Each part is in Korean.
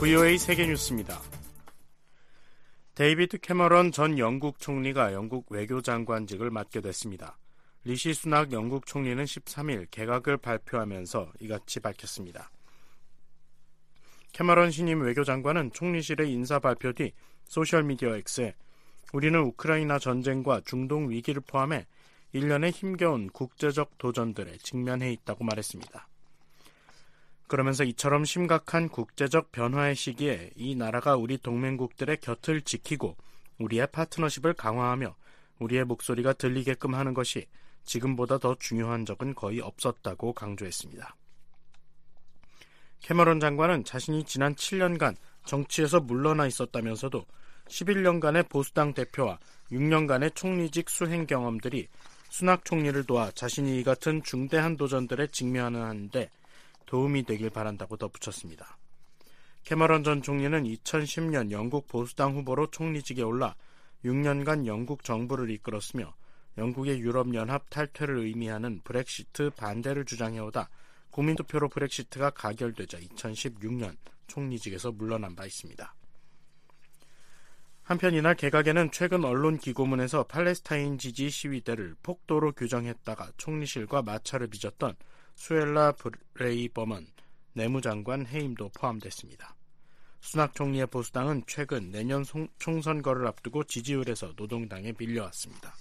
VOA 세계뉴스입니다. 데이비드 캐머런 전 영국 총리가 영국 외교장관직을 맡게 됐습니다. 리시 수낙 영국 총리는 13일 개각을 발표하면서 이같이 밝혔습니다. 캐머런 신임 외교장관은 총리실의 인사 발표 뒤 소셜미디어 X에 우리는 우크라이나 전쟁과 중동 위기를 포함해 일련의 힘겨운 국제적 도전들에 직면해 있다고 말했습니다. 그러면서 이처럼 심각한 국제적 변화의 시기에 이 나라가 우리 동맹국들의 곁을 지키고 우리의 파트너십을 강화하며 우리의 목소리가 들리게끔 하는 것이 지금보다 더 중요한 적은 거의 없었다고 강조했습니다. 캐머런 장관은 자신이 지난 7년간 정치에서 물러나 있었다면서도 11년간의 보수당 대표와 6년간의 총리직 수행 경험들이 수낙 총리를 도와 자신이 이 같은 중대한 도전들에 직면하는 데 도움이 되길 바란다고 덧붙였습니다. 캐머런 전 총리는 2010년 영국 보수당 후보로 총리직에 올라 6년간 영국 정부를 이끌었으며 영국의 유럽연합 탈퇴를 의미하는 브렉시트 반대를 주장해오다 국민투표로 브렉시트가 가결되자 2016년 총리직에서 물러난 바 있습니다. 한편 이날 개각에는 최근 언론기고문에서 팔레스타인 지지 시위대를 폭도로 규정했다가 총리실과 마찰을 빚었던 수엘라 브레이버먼 내무장관 해임도 포함됐습니다. 수낙 총리의 보수당은 최근 내년 총선거를 앞두고 지지율에서 노동당에 밀려왔습니다.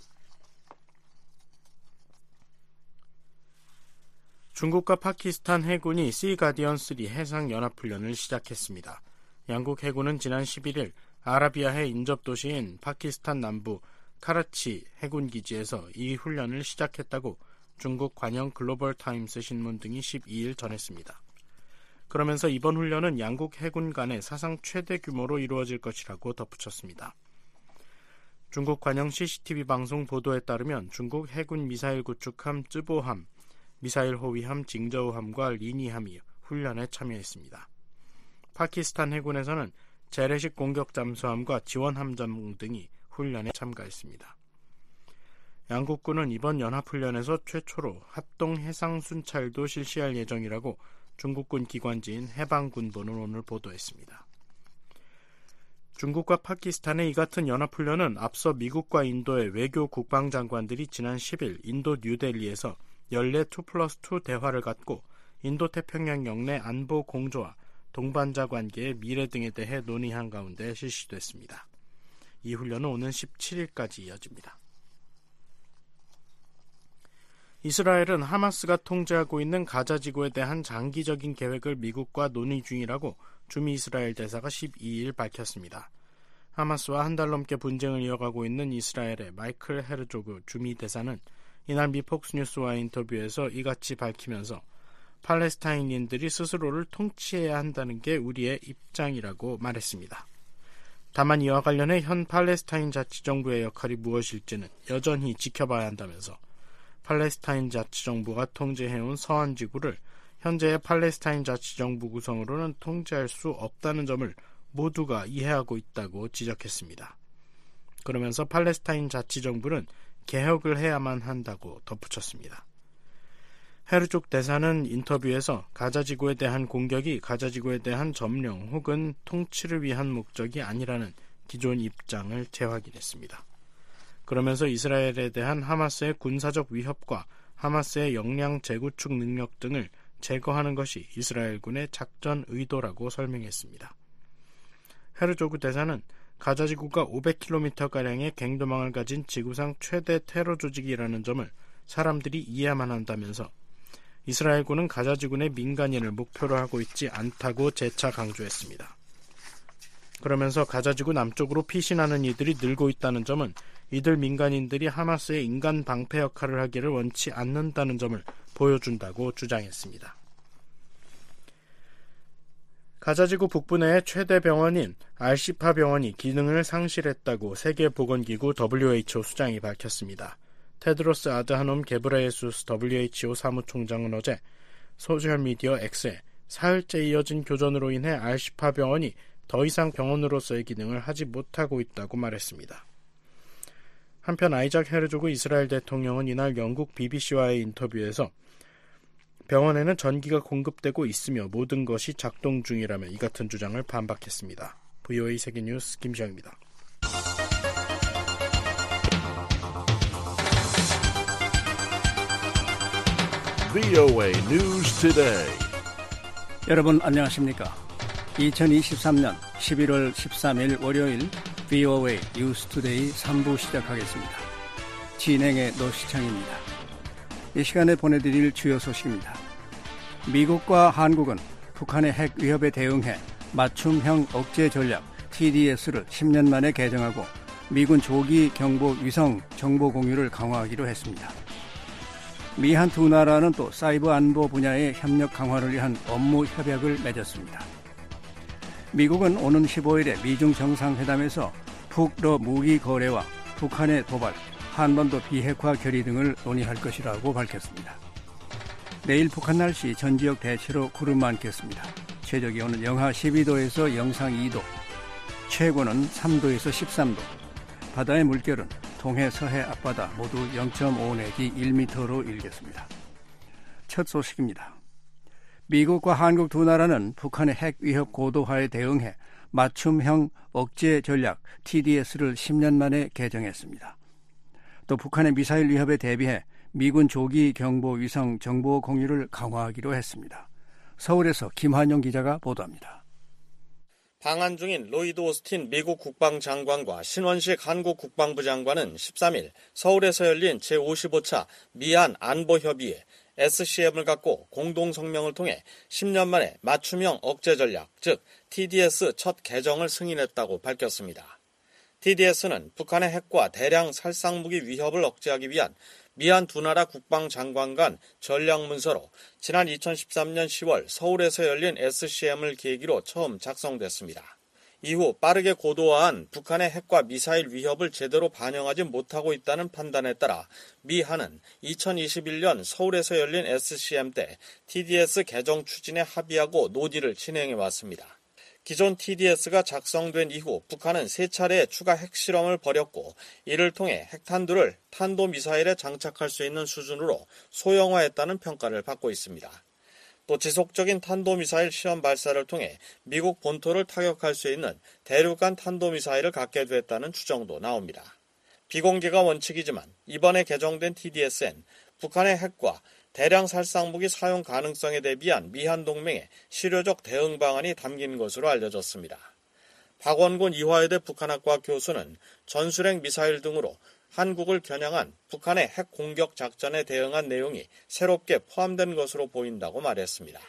중국과 파키스탄 해군이 시 가디언 3 해상연합훈련을 시작했습니다. 양국 해군은 지난 11일 아라비아해 인접도시인 파키스탄 남부 카라치 해군기지에서 이 훈련을 시작했다고 중국 관영 글로벌 타임스 신문 등이 12일 전했습니다. 그러면서 이번 훈련은 양국 해군 간의 사상 최대 규모로 이루어질 것이라고 덧붙였습니다. 중국 관영 CCTV 방송 보도에 따르면 중국 해군 미사일 구축함 쯔보함, 미사일 호위함 징저우함과 리니함이 훈련에 참여했습니다. 파키스탄 해군에서는 재래식 공격 잠수함과 지원 함정 등이 훈련에 참가했습니다. 양국군은 이번 연합훈련에서 최초로 합동 해상 순찰도 실시할 예정이라고 중국군 기관지인 해방군보는 오늘 보도했습니다. 중국과 파키스탄의 이 같은 연합훈련은 앞서 미국과 인도의 외교 국방장관들이 지난 10일 인도 뉴델리에서 연례 2+2 대화를 갖고 인도태평양 영내 안보 공조와 동반자 관계의 미래 등에 대해 논의한 가운데 실시됐습니다. 이 훈련은 오는 17일까지 이어집니다. 이스라엘은 하마스가 통제하고 있는 가자지구에 대한 장기적인 계획을 미국과 논의 중이라고 주미 이스라엘 대사가 12일 밝혔습니다. 하마스와 한 달 넘게 분쟁을 이어가고 있는 이스라엘의 마이클 헤르조그 주미 대사는 이날 미 폭스뉴스와의 인터뷰에서 이같이 밝히면서 팔레스타인인들이 스스로를 통치해야 한다는 게 우리의 입장이라고 말했습니다. 다만 이와 관련해 현 팔레스타인 자치정부의 역할이 무엇일지는 여전히 지켜봐야 한다면서 팔레스타인 자치정부가 통제해온 서한 지구를 현재의 팔레스타인 자치정부 구성으로는 통제할 수 없다는 점을 모두가 이해하고 있다고 지적했습니다. 그러면서 팔레스타인 자치정부는 개혁을 해야만 한다고 덧붙였습니다. 헤르족 대사는 인터뷰에서 가자지구에 대한 공격이 가자지구에 대한 점령 혹은 통치를 위한 목적이 아니라는 기존 입장을 재확인했습니다. 그러면서 이스라엘에 대한 하마스의 군사적 위협과 하마스의 역량 재구축 능력 등을 제거하는 것이 이스라엘군의 작전 의도라고 설명했습니다. 헤르조그 대사는 가자지구가 500km가량의 갱도망을 가진 지구상 최대 테러 조직이라는 점을 사람들이 이해만 한다면서 이스라엘군은 가자지구의 민간인을 목표로 하고 있지 않다고 재차 강조했습니다. 그러면서 가자지구 남쪽으로 피신하는 이들이 늘고 있다는 점은 이들 민간인들이 하마스의 인간 방패 역할을 하기를 원치 않는다는 점을 보여준다고 주장했습니다. 가자지구 북부 내의 최대 병원인 알시파 병원이 기능을 상실했다고 세계보건기구 WHO 수장이 밝혔습니다. 테드로스 아드하놈 게브레예수스 WHO 사무총장은 어제 소셜미디어 X에 사흘째 이어진 교전으로 인해 알시파 병원이 더 이상 병원으로서의 기능을 하지 못하고 있다고 말했습니다. 한편 아이작 헤르조그 이스라엘 대통령은 이날 영국 BBC와의 인터뷰에서 병원에는 전기가 공급되고 있으며 모든 것이 작동 중이라며 이 같은 주장을 반박했습니다. VOA 세계뉴스 김시영입니다. VOA News Today. 여러분 안녕하십니까? 2023년 11월 13일 월요일 VOA News Today 3부 시작하겠습니다. 진행의 노시창입니다. 이 시간에 보내드릴 주요 소식입니다. 미국과 한국은 북한의 핵 위협에 대응해 맞춤형 억제 전략 TDS를 10년 만에 개정하고 미군 조기 경보 위성 정보 공유를 강화하기로 했습니다. 미한 두 나라는 또 사이버 안보 분야의 협력 강화를 위한 업무 협약을 맺었습니다. 미국은 오는 15일에 미중 정상회담에서 북러 무기 거래와 북한의 도발, 한반도 비핵화 결의 등을 논의할 것이라고 밝혔습니다. 내일 북한 날씨 전 지역 대체로 구름 많겠습니다. 최저기온은 영하 12도에서 영상 2도, 최고는 3도에서 13도, 바다의 물결은 동해 서해 앞바다 모두 0.5 내지 1m로 일겠습니다. 첫 소식입니다. 미국과 한국 두 나라는 북한의 핵 위협 고도화에 대응해 맞춤형 억제 전략 TDS를 10년 만에 개정했습니다. 또 북한의 미사일 위협에 대비해 미군 조기 경보 위성 정보 공유를 강화하기로 했습니다. 서울에서 김한용 기자가 보도합니다. 방한 중인 로이드 오스틴 미국 국방장관과 신원식 한국 국방부 장관은 13일 서울에서 열린 제55차 미한 안보협의회 SCM을 갖고 공동성명을 통해 10년 만에 맞춤형 억제 전략, 즉 TDS 첫 개정을 승인했다고 밝혔습니다. TDS는 북한의 핵과 대량 살상무기 위협을 억제하기 위한 미한 두 나라 국방장관 간 전략문서로 지난 2013년 10월 서울에서 열린 SCM을 계기로 처음 작성됐습니다. 이후 빠르게 고도화한 북한의 핵과 미사일 위협을 제대로 반영하지 못하고 있다는 판단에 따라 미한은 2021년 서울에서 열린 SCM 때 TDS 개정 추진에 합의하고 논의를 진행해 왔습니다. 기존 TDS가 작성된 이후 북한은 세 차례 추가 핵실험을 벌였고 이를 통해 핵탄두를 탄도미사일에 장착할 수 있는 수준으로 소형화했다는 평가를 받고 있습니다. 또 지속적인 탄도미사일 시험 발사를 통해 미국 본토를 타격할 수 있는 대륙간 탄도미사일을 갖게 됐다는 추정도 나옵니다. 비공개가 원칙이지만 이번에 개정된 TDS엔 북한의 핵과 대량 살상무기 사용 가능성에 대비한 미한 동맹의 실효적 대응 방안이 담긴 것으로 알려졌습니다. 박원곤 이화여대 북한학과 교수는 전술핵 미사일 등으로 한국을 겨냥한 북한의 핵 공격 작전에 대응한 내용이 새롭게 포함된 것으로 보인다고 말했습니다.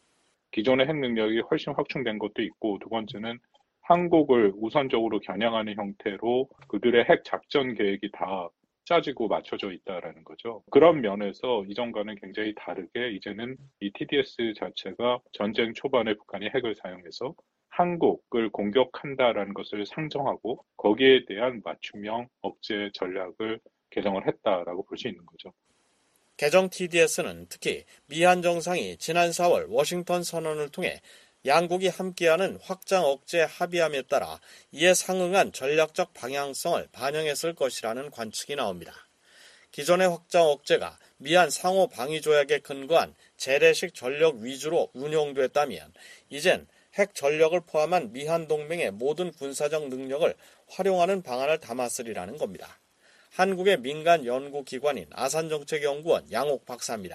기존의 핵 능력이 훨씬 확충된 것도 있고, 두 번째는 한국을 우선적으로 겨냥하는 형태로 그들의 핵 작전 계획이 다 짜지고 맞춰져 있다라는 거죠. 그런 면에서 이전과는 굉장히 다르게 이제는 이 TDS 자체가 전쟁 초반에 북한이 핵을 사용해서 한국을 공격한다라는 것을 상정하고 거기에 대한 맞춤형 억제 전략을 개정을 했다라고 볼 수 있는 거죠. 개정 TDS는 특히 미한 정상이 지난 4월 워싱턴 선언을 통해 양국이 함께하는 확장 억제 합의함에 따라 이에 상응한 전략적 방향성을 반영했을 것이라는 관측이 나옵니다. 기존의 확장 억제가 미한 상호 방위 조약에 근거한 재래식 전력 위주로 운용됐다면 이젠 핵 전력을 포함한 미한 동맹의 모든 군사적 능력을 활용하는 방안을 담았으리라는 겁니다. 한국의 민간 연구기관인 아산정책연구원 양옥 박사입니다.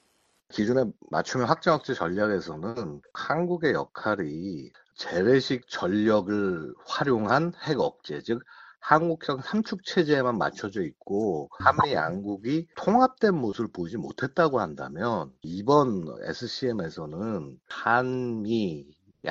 기존의 맞춤형 확장 억제 전략에서는 한국의 역할이 재래식 전력을 활용한 핵 억제, 즉 한국형 삼축 체제에만 맞춰져 있고 한미 양국이 통합된 모습을 보이지 못했다고 한다면 이번 SCM에서는 한미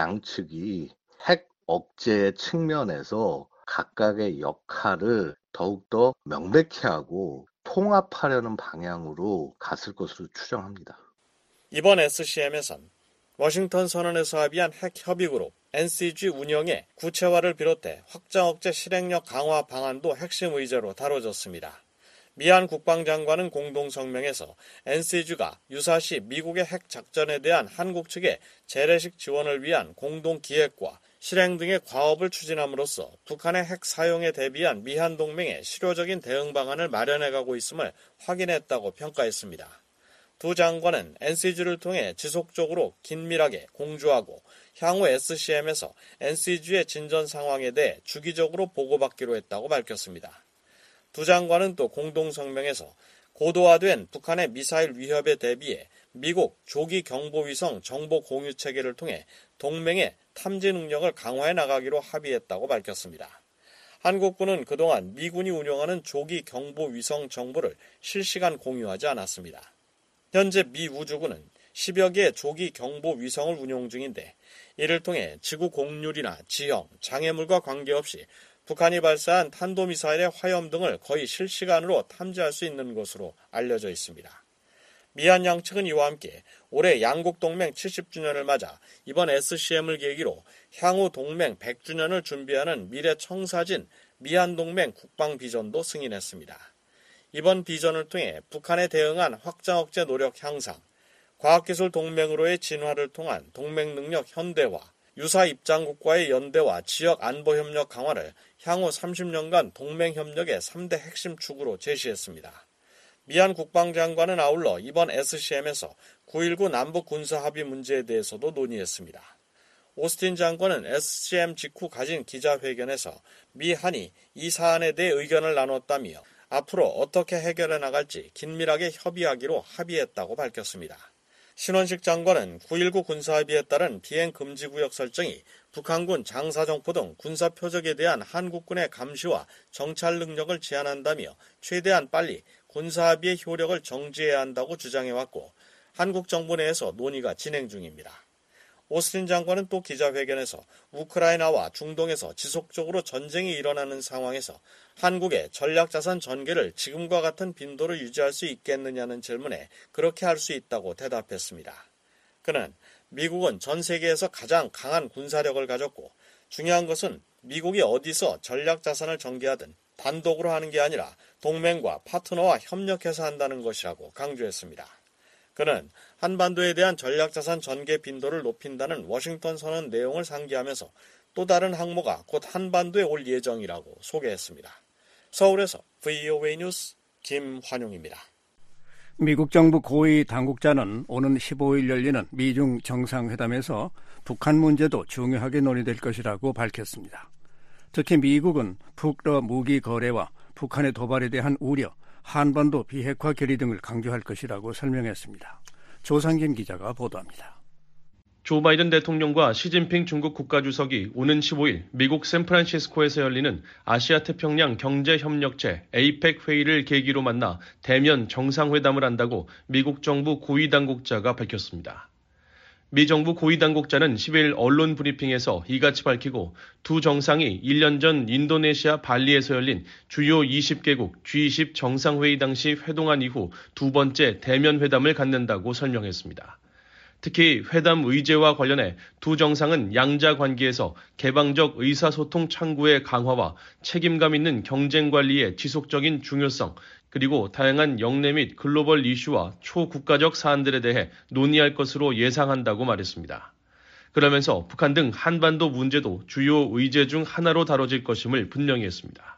양측이 핵 억제 측면에서 각각의 역할을 더욱더 명백히 하고 통합하려는 방향으로 갔을 것으로 추정합니다. 이번 SCM에선 워싱턴 선언에서 합의한 핵 협의그룹 NCG 운영의 구체화를 비롯해 확장 억제 실행력 강화 방안도 핵심 의제로 다뤄졌습니다. 미한 국방장관은 공동성명에서 NCG가 유사시 미국의 핵 작전에 대한 한국 측의 재래식 지원을 위한 공동기획과 실행 등의 과업을 추진함으로써 북한의 핵 사용에 대비한 미한 동맹의 실효적인 대응 방안을 마련해가고 있음을 확인했다고 평가했습니다. 두 장관은 NCG를 통해 지속적으로 긴밀하게 공조하고 향후 SCM에서 NCG의 진전 상황에 대해 주기적으로 보고받기로 했다고 밝혔습니다. 두 장관은 또 공동성명에서 고도화된 북한의 미사일 위협에 대비해 미국 조기 경보위성 정보 공유 체계를 통해 동맹의 탐지 능력을 강화해 나가기로 합의했다고 밝혔습니다. 한국군은 그동안 미군이 운영하는 조기 경보위성 정보를 실시간 공유하지 않았습니다. 현재 미 우주군은 10여 개의 조기 경보 위성을 운용 중인데 이를 통해 지구 공률이나 지형, 장애물과 관계없이 북한이 발사한 탄도미사일의 화염 등을 거의 실시간으로 탐지할 수 있는 것으로 알려져 있습니다. 미한 양측은 이와 함께 올해 양국 동맹 70주년을 맞아 이번 SCM을 계기로 향후 동맹 100주년을 준비하는 미래 청사진 미한 동맹 국방 비전도 승인했습니다. 이번 비전을 통해 북한에 대응한 확장 억제 노력 향상, 과학기술 동맹으로의 진화를 통한 동맹 능력 현대화, 유사 입장국과의 연대와 지역 안보 협력 강화를 향후 30년간 동맹 협력의 3대 핵심 축으로 제시했습니다. 미한 국방장관은 아울러 이번 SCM에서 9.19 남북 군사합의 문제에 대해서도 논의했습니다. 오스틴 장관은 SCM 직후 가진 기자회견에서 미 한이 이 사안에 대해 의견을 나눴다며 앞으로 어떻게 해결해 나갈지 긴밀하게 협의하기로 합의했다고 밝혔습니다. 신원식 장관은 9.19 군사합의에 따른 비행금지구역 설정이 북한군 장사정포 등 군사표적에 대한 한국군의 감시와 정찰 능력을 제한한다며 최대한 빨리 군사합의의 효력을 정지해야 한다고 주장해왔고 한국 정부 내에서 논의가 진행 중입니다. 오스틴 장관은 또 기자회견에서 우크라이나와 중동에서 지속적으로 전쟁이 일어나는 상황에서 한국의 전략자산 전개를 지금과 같은 빈도로 유지할 수 있겠느냐는 질문에 그렇게 할 수 있다고 대답했습니다. 그는 미국은 전 세계에서 가장 강한 군사력을 가졌고 중요한 것은 미국이 어디서 전략자산을 전개하든 단독으로 하는 게 아니라 동맹과 파트너와 협력해서 한다는 것이라고 강조했습니다. 그는 한반도에 대한 전략자산 전개 빈도를 높인다는 워싱턴 선언 내용을 상기하면서 또 다른 항모가 곧 한반도에 올 예정이라고 소개했습니다. 서울에서 VOA 뉴스 김환용입니다. 미국 정부 고위 당국자는 오는 15일 열리는 미중 정상회담에서 북한 문제도 중요하게 논의될 것이라고 밝혔습니다. 특히 미국은 북러 무기 거래와 북한의 도발에 대한 우려, 한반도 비핵화 결의 등을 강조할 것이라고 설명했습니다. 조상진 기자가 보도합니다. 조 바이든 대통령과 시진핑 중국 국가주석이 오는 15일 미국 샌프란시스코에서 열리는 아시아태평양 경제협력체 APEC 회의를 계기로 만나 대면 정상회담을 한다고 미국 정부 고위당국자가 밝혔습니다. 미 정부 고위당국자는 10일 언론 브리핑에서 이같이 밝히고 두 정상이 1년 전 인도네시아 발리에서 열린 주요 20개국 G20 정상회의 당시 회동한 이후 두 번째 대면 회담을 갖는다고 설명했습니다. 특히 회담 의제와 관련해 두 정상은 양자 관계에서 개방적 의사소통 창구의 강화와 책임감 있는 경쟁 관리의 지속적인 중요성, 그리고 다양한 영내 및 글로벌 이슈와 초국가적 사안들에 대해 논의할 것으로 예상한다고 말했습니다. 그러면서 북한 등 한반도 문제도 주요 의제 중 하나로 다뤄질 것임을 분명히 했습니다.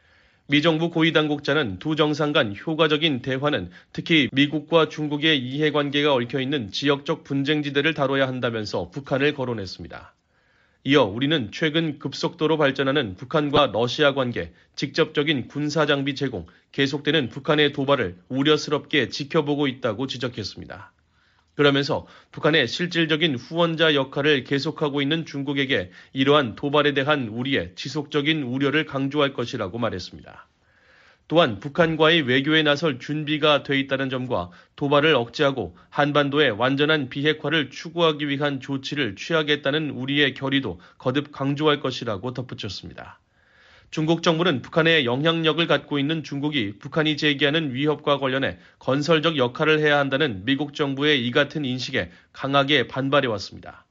미 정부 고위당국자는 두 정상 간 효과적인 대화는 특히 미국과 중국의 이해관계가 얽혀있는 지역적 분쟁지대를 다뤄야 한다면서 북한을 거론했습니다. 이어 우리는 최근 급속도로 발전하는 북한과 러시아 관계, 직접적인 군사장비 제공, 계속되는 북한의 도발을 우려스럽게 지켜보고 있다고 지적했습니다. 그러면서 북한의 실질적인 후원자 역할을 계속하고 있는 중국에게 이러한 도발에 대한 우리의 지속적인 우려를 강조할 것이라고 말했습니다. 또한 북한과의 외교에 나설 준비가 돼 있다는 점과 도발을 억제하고 한반도의 완전한 비핵화를 추구하기 위한 조치를 취하겠다는 우리의 결의도 거듭 강조할 것이라고 덧붙였습니다. 중국 정부는 북한의 영향력을 갖고 있는 중국이 북한이 제기하는 위협과 관련해 건설적 역할을 해야 한다는 미국 정부의 이 같은 인식에 강하게 반발해왔습니다.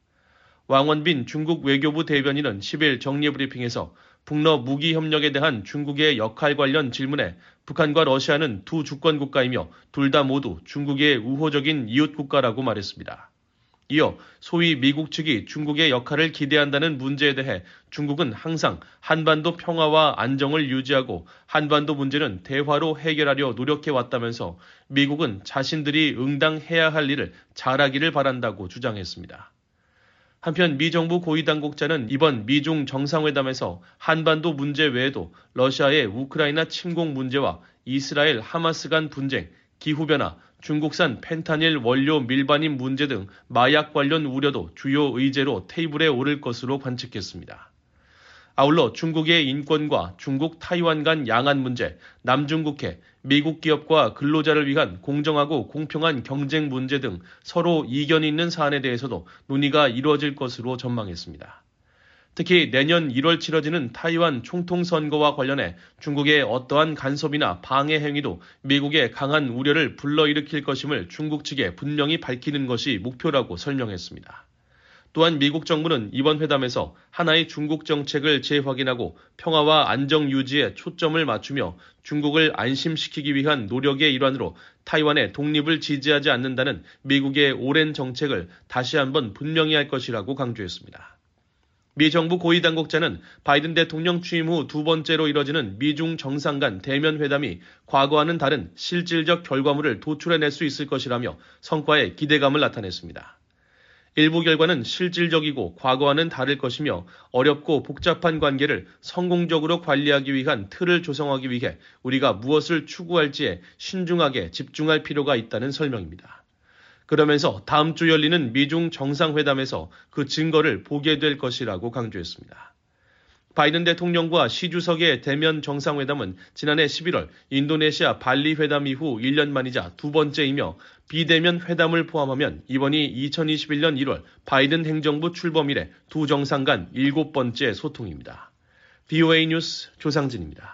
왕원빈 중국 외교부 대변인은 10일 정례브리핑에서 북러 무기 협력에 대한 중국의 역할 관련 질문에 북한과 러시아는 두 주권 국가이며 둘 다 모두 중국의 우호적인 이웃 국가라고 말했습니다. 이어 소위 미국 측이 중국의 역할을 기대한다는 문제에 대해 중국은 항상 한반도 평화와 안정을 유지하고 한반도 문제는 대화로 해결하려 노력해왔다면서 미국은 자신들이 응당해야 할 일을 잘하기를 바란다고 주장했습니다. 한편 미 정부 고위 당국자는 이번 미중 정상회담에서 한반도 문제 외에도 러시아의 우크라이나 침공 문제와 이스라엘 하마스 간 분쟁, 기후변화, 중국산 펜타닐 원료 밀반입 문제 등 마약 관련 우려도 주요 의제로 테이블에 오를 것으로 관측했습니다. 아울러 중국의 인권과 중국 타이완 간 양안 문제, 남중국해, 미국 기업과 근로자를 위한 공정하고 공평한 경쟁 문제 등 서로 이견이 있는 사안에 대해서도 논의가 이루어질 것으로 전망했습니다. 특히 내년 1월 치러지는 타이완 총통선거와 관련해 중국의 어떠한 간섭이나 방해 행위도 미국의 강한 우려를 불러일으킬 것임을 중국 측에 분명히 밝히는 것이 목표라고 설명했습니다. 또한 미국 정부는 이번 회담에서 하나의 중국 정책을 재확인하고 평화와 안정 유지에 초점을 맞추며 중국을 안심시키기 위한 노력의 일환으로 타이완의 독립을 지지하지 않는다는 미국의 오랜 정책을 다시 한번 분명히 할 것이라고 강조했습니다. 미 정부 고위 당국자는 바이든 대통령 취임 후 두 번째로 이뤄지는 미중 정상 간 대면 회담이 과거와는 다른 실질적 결과물을 도출해낼 수 있을 것이라며 성과에 기대감을 나타냈습니다. 일부 결과는 실질적이고 과거와는 다를 것이며 어렵고 복잡한 관계를 성공적으로 관리하기 위한 틀을 조성하기 위해 우리가 무엇을 추구할지에 신중하게 집중할 필요가 있다는 설명입니다. 그러면서 다음 주 열리는 미중 정상회담에서 그 증거를 보게 될 것이라고 강조했습니다. 바이든 대통령과 시 주석의 대면 정상회담은 지난해 11월 인도네시아 발리 회담 이후 1년 만이자 두 번째이며 비대면 회담을 포함하면 이번이 2021년 1월 바이든 행정부 출범 이래 두 정상 간 7번째 소통입니다. VOA 뉴스 조상진입니다.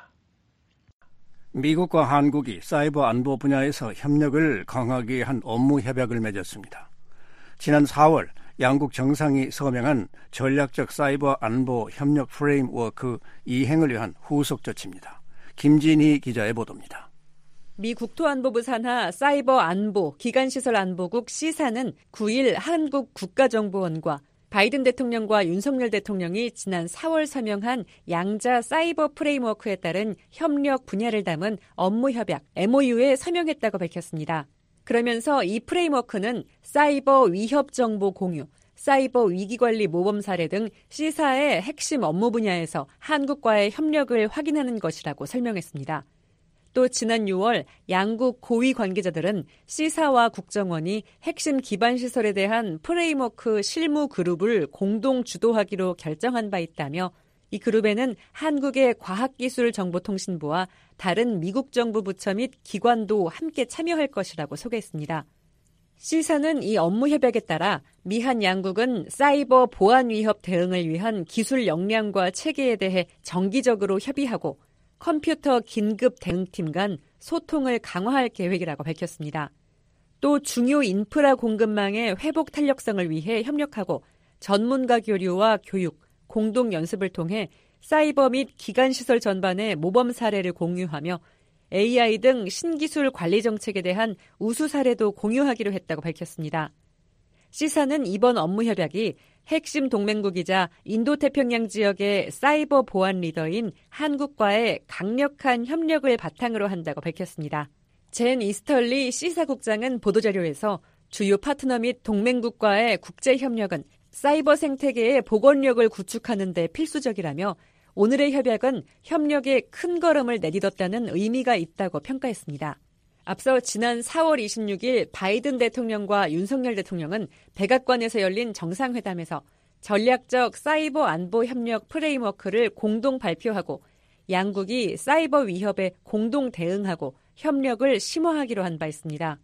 미국과 한국이 사이버 안보 분야에서 협력을 강하게 한 업무 협약을 맺었습니다. 지난 4월 양국 정상이 서명한 전략적 사이버 안보 협력 프레임워크 이행을 위한 후속 조치입니다. 김진희 기자의 보도입니다. 미 국토안보부 산하 사이버 안보 기간시설 안보국 C사는 9일 한국 국가정보원과 바이든 대통령과 윤석열 대통령이 지난 4월 서명한 양자 사이버 프레임워크에 따른 협력 분야를 담은 업무 협약 MOU에 서명했다고 밝혔습니다. 그러면서 이 프레임워크는 사이버 위협 정보 공유, 사이버 위기관리 모범 사례 등 C사의 핵심 업무 분야에서 한국과의 협력을 확인하는 것이라고 설명했습니다. 또 지난 6월 양국 고위 관계자들은 C사와 국정원이 핵심 기반 시설에 대한 프레임워크 실무 그룹을 공동 주도하기로 결정한 바 있다며 이 그룹에는 한국의 과학기술정보통신부와 다른 미국 정부 부처 및 기관도 함께 참여할 것이라고 소개했습니다. C사는 이 업무 협약에 따라 미한 양국은 사이버 보안 위협 대응을 위한 기술 역량과 체계에 대해 정기적으로 협의하고 컴퓨터 긴급 대응팀 간 소통을 강화할 계획이라고 밝혔습니다. 또 중요 인프라 공급망의 회복 탄력성을 위해 협력하고 전문가 교류와 교육, 공동 연습을 통해 사이버 및 기간시설 전반의 모범 사례를 공유하며 AI 등 신기술 관리 정책에 대한 우수 사례도 공유하기로 했다고 밝혔습니다. C사는 이번 업무 협약이 핵심 동맹국이자 인도태평양 지역의 사이버 보안 리더인 한국과의 강력한 협력을 바탕으로 한다고 밝혔습니다. 젠 이스털리 C사 국장은 보도자료에서 주요 파트너 및 동맹국과의 국제협력은 사이버 생태계의 복원력을 구축하는 데 필수적이라며 오늘의 협약은 협력에 큰 걸음을 내딛었다는 의미가 있다고 평가했습니다. 앞서 지난 4월 26일 바이든 대통령과 윤석열 대통령은 백악관에서 열린 정상회담에서 전략적 사이버 안보 협력 프레임워크를 공동 발표하고 양국이 사이버 위협에 공동 대응하고 협력을 심화하기로 한 바 있습니다.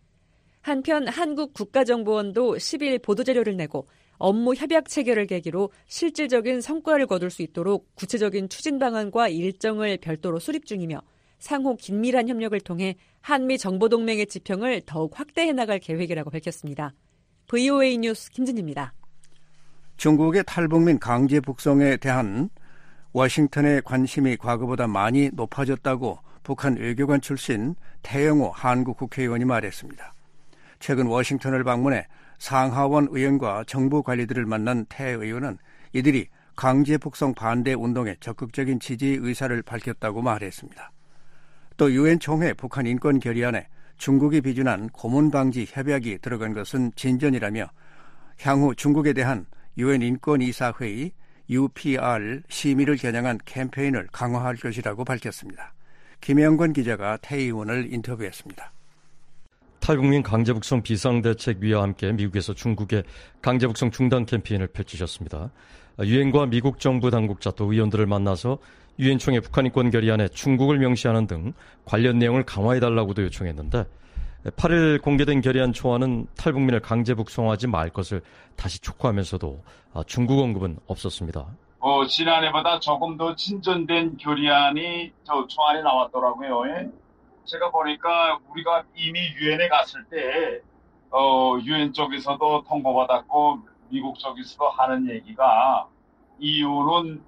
한편 한국 국가정보원도 10일 보도자료를 내고 업무 협약 체결을 계기로 실질적인 성과를 거둘 수 있도록 구체적인 추진 방안과 일정을 별도로 수립 중이며 상호 긴밀한 협력을 통해 한미 정보동맹의 지평을 더욱 확대해 나갈 계획이라고 밝혔습니다. VOA 뉴스 김진희입니다. 중국의 탈북민 강제 북송에 대한 워싱턴의 관심이 과거보다 많이 높아졌다고 북한 외교관 출신 태영호 한국 국회의원이 말했습니다. 최근 워싱턴을 방문해 상하원 의원과 정부 관리들을 만난 태 의원은 이들이 강제 북송 반대 운동에 적극적인 지지 의사를 밝혔다고 말했습니다. 또 유엔 총회 북한 인권 결의안에 중국이 비준한 고문 방지 협약이 들어간 것은 진전이라며 향후 중국에 대한 유엔 인권이사회의 UPR 심의를 겨냥한 캠페인을 강화할 것이라고 밝혔습니다. 김영권 기자가 태 의원을 인터뷰했습니다. 탈북민 강제북송 비상대책위와 함께 미국에서 중국의 강제북송 중단 캠페인을 펼치셨습니다. 유엔과 미국 정부 당국자 또 의원들을 만나서 유엔 총회 북한 인권 결의안에 중국을 명시하는 등 관련 내용을 강화해달라고도 요청했는데 8일 공개된 결의안 초안은 탈북민을 강제 북송하지 말 것을 다시 촉구하면서도 중국 언급은 없었습니다. 지난해보다 조금 더 진전된 결의안이 초안이 나왔더라고요. 제가 보니까 우리가 이미 유엔에 갔을 때 유엔 쪽에서도 통보받았고 미국 쪽에서도 하는 얘기가 이유는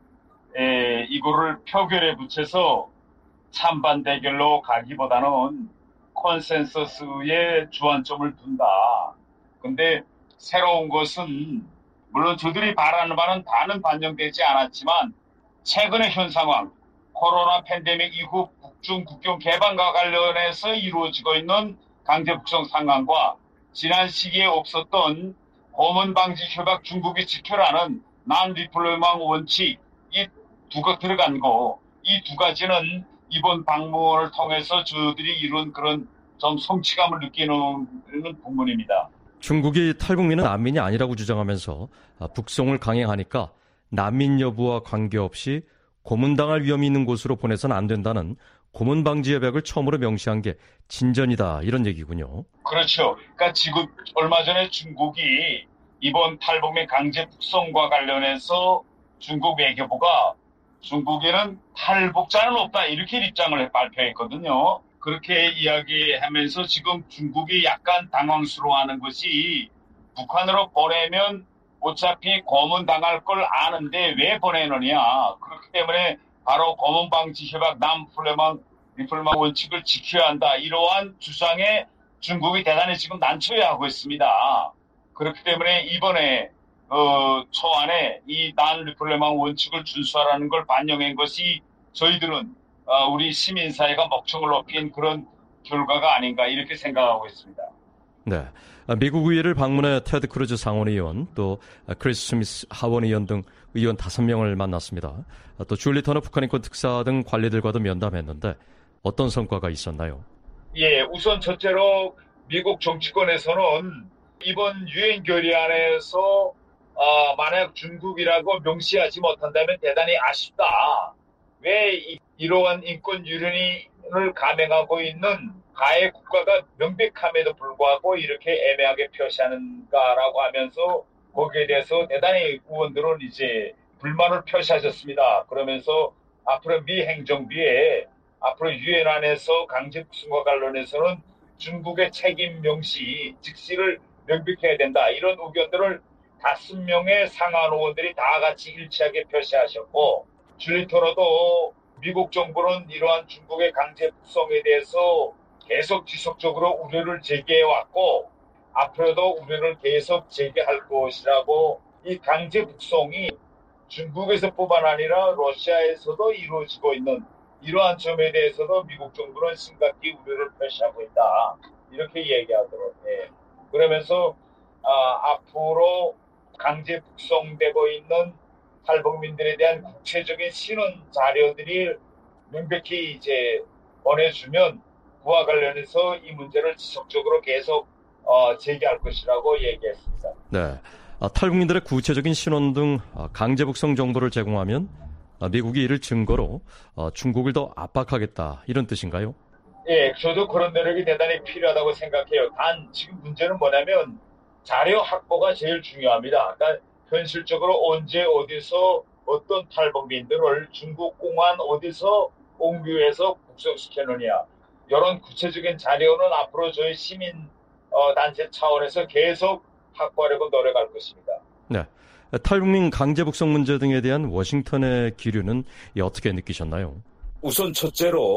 이거를 표결에 붙여서 찬반 대결로 가기보다는 컨센서스에 주안점을 둔다. 근데 새로운 것은 물론 저들이 바라는 바는 다는 반영되지 않았지만 최근의 현 상황, 코로나 팬데믹 이후 북중 국경 개방과 관련해서 이루어지고 있는 강제 북송 상황과 지난 시기에 없었던 고문 방지 협약 중국이 지켜라는 non-refoulement 원칙 이 두가 들어간 거, 이 두 가지는 이번 방문을 통해서 저들이 이룬 그런 좀 성취감을 느끼는 부분입니다. 중국이 탈북민은 난민이 아니라고 주장하면서 북송을 강행하니까 난민 여부와 관계없이 고문당할 위험이 있는 곳으로 보내서는 안 된다는 고문 방지 협약을 처음으로 명시한 게 진전이다 이런 얘기군요. 그렇죠. 그러니까 지금 얼마 전에 중국이 이번 탈북민 강제 북송과 관련해서 중국 외교부가 중국에는 탈북자는 없다 이렇게 입장을 발표했거든요. 그렇게 이야기하면서 지금 중국이 약간 당황스러워하는 것이 북한으로 보내면 어차피 고문당할 걸 아는데 왜 보내느냐. 그렇기 때문에 바로 고문방지협약 non-refoulement 원칙을 지켜야 한다. 이러한 주장에 중국이 대단히 지금 난처해하고 있습니다. 그렇기 때문에 이번에 초안에 이 non-refoulement 원칙을 준수하라는 걸 반영한 것이 저희들은 우리 시민사회가 목청을 높인 그런 결과가 아닌가 이렇게 생각하고 있습니다. 네, 미국 의회를 방문해 테드 크루즈 상원의원 또 크리스 스미스 하원의원 등 의원 5명을 만났습니다. 또 줄리 터너 북한인권 특사 등 관리들과도 면담했는데 어떤 성과가 있었나요? 예, 우선 첫째로 미국 정치권에서는 이번 유엔 결의안에서 만약 중국이라고 명시하지 못한다면 대단히 아쉽다. 왜 이러한 인권 유린을 감행하고 있는 가해 국가가 명백함에도 불구하고 이렇게 애매하게 표시하는가라고 하면서 거기에 대해서 대단히 의원들은 이제 불만을 표시하셨습니다. 그러면서 앞으로 미 행정부에 앞으로 유엔 안에서 강제 북송과 관련해서는 중국의 책임 명시, 직시를 명백해야 된다. 이런 의견들을 5명의 상하원 의원들이 다 같이 일치하게 표시하셨고 줄리 터너도 미국 정부는 이러한 중국의 강제 북송에 대해서 계속 지속적으로 우려를 제기해왔고 앞으로도 우려를 계속 제기할 것이라고 이 강제 북송이 중국에서뿐만 아니라 러시아에서도 이루어지고 있는 이러한 점에 대해서도 미국 정부는 심각히 우려를 표시하고 있다. 이렇게 얘기하더라고요. 예. 그러면서 앞으로 강제 북송되고 있는 탈북민들에 대한 구체적인 신원 자료들이 명백히 이제 보내주면 그와 관련해서 이 문제를 지속적으로 계속 제기할 것이라고 얘기했습니다. 네, 탈북민들의 구체적인 신원 등 강제 북송 정보를 제공하면 미국이 이를 증거로 중국을 더 압박하겠다 이런 뜻인가요? 예, 저도 그런 노력이 대단히 필요하다고 생각해요. 단 지금 문제는 뭐냐면 자료 확보가 제일 중요합니다. 그러니까 현실적으로 언제 어디서 어떤 탈북민들을 중국 공안 어디서 옹교해서 북송시켰느냐 이런 구체적인 자료는 앞으로 저희 시민 단체 차원에서 계속 확보하려고 노력할 것입니다. 네, 탈북민 강제 북송 문제 등에 대한 워싱턴의 기류는 어떻게 느끼셨나요? 우선 첫째로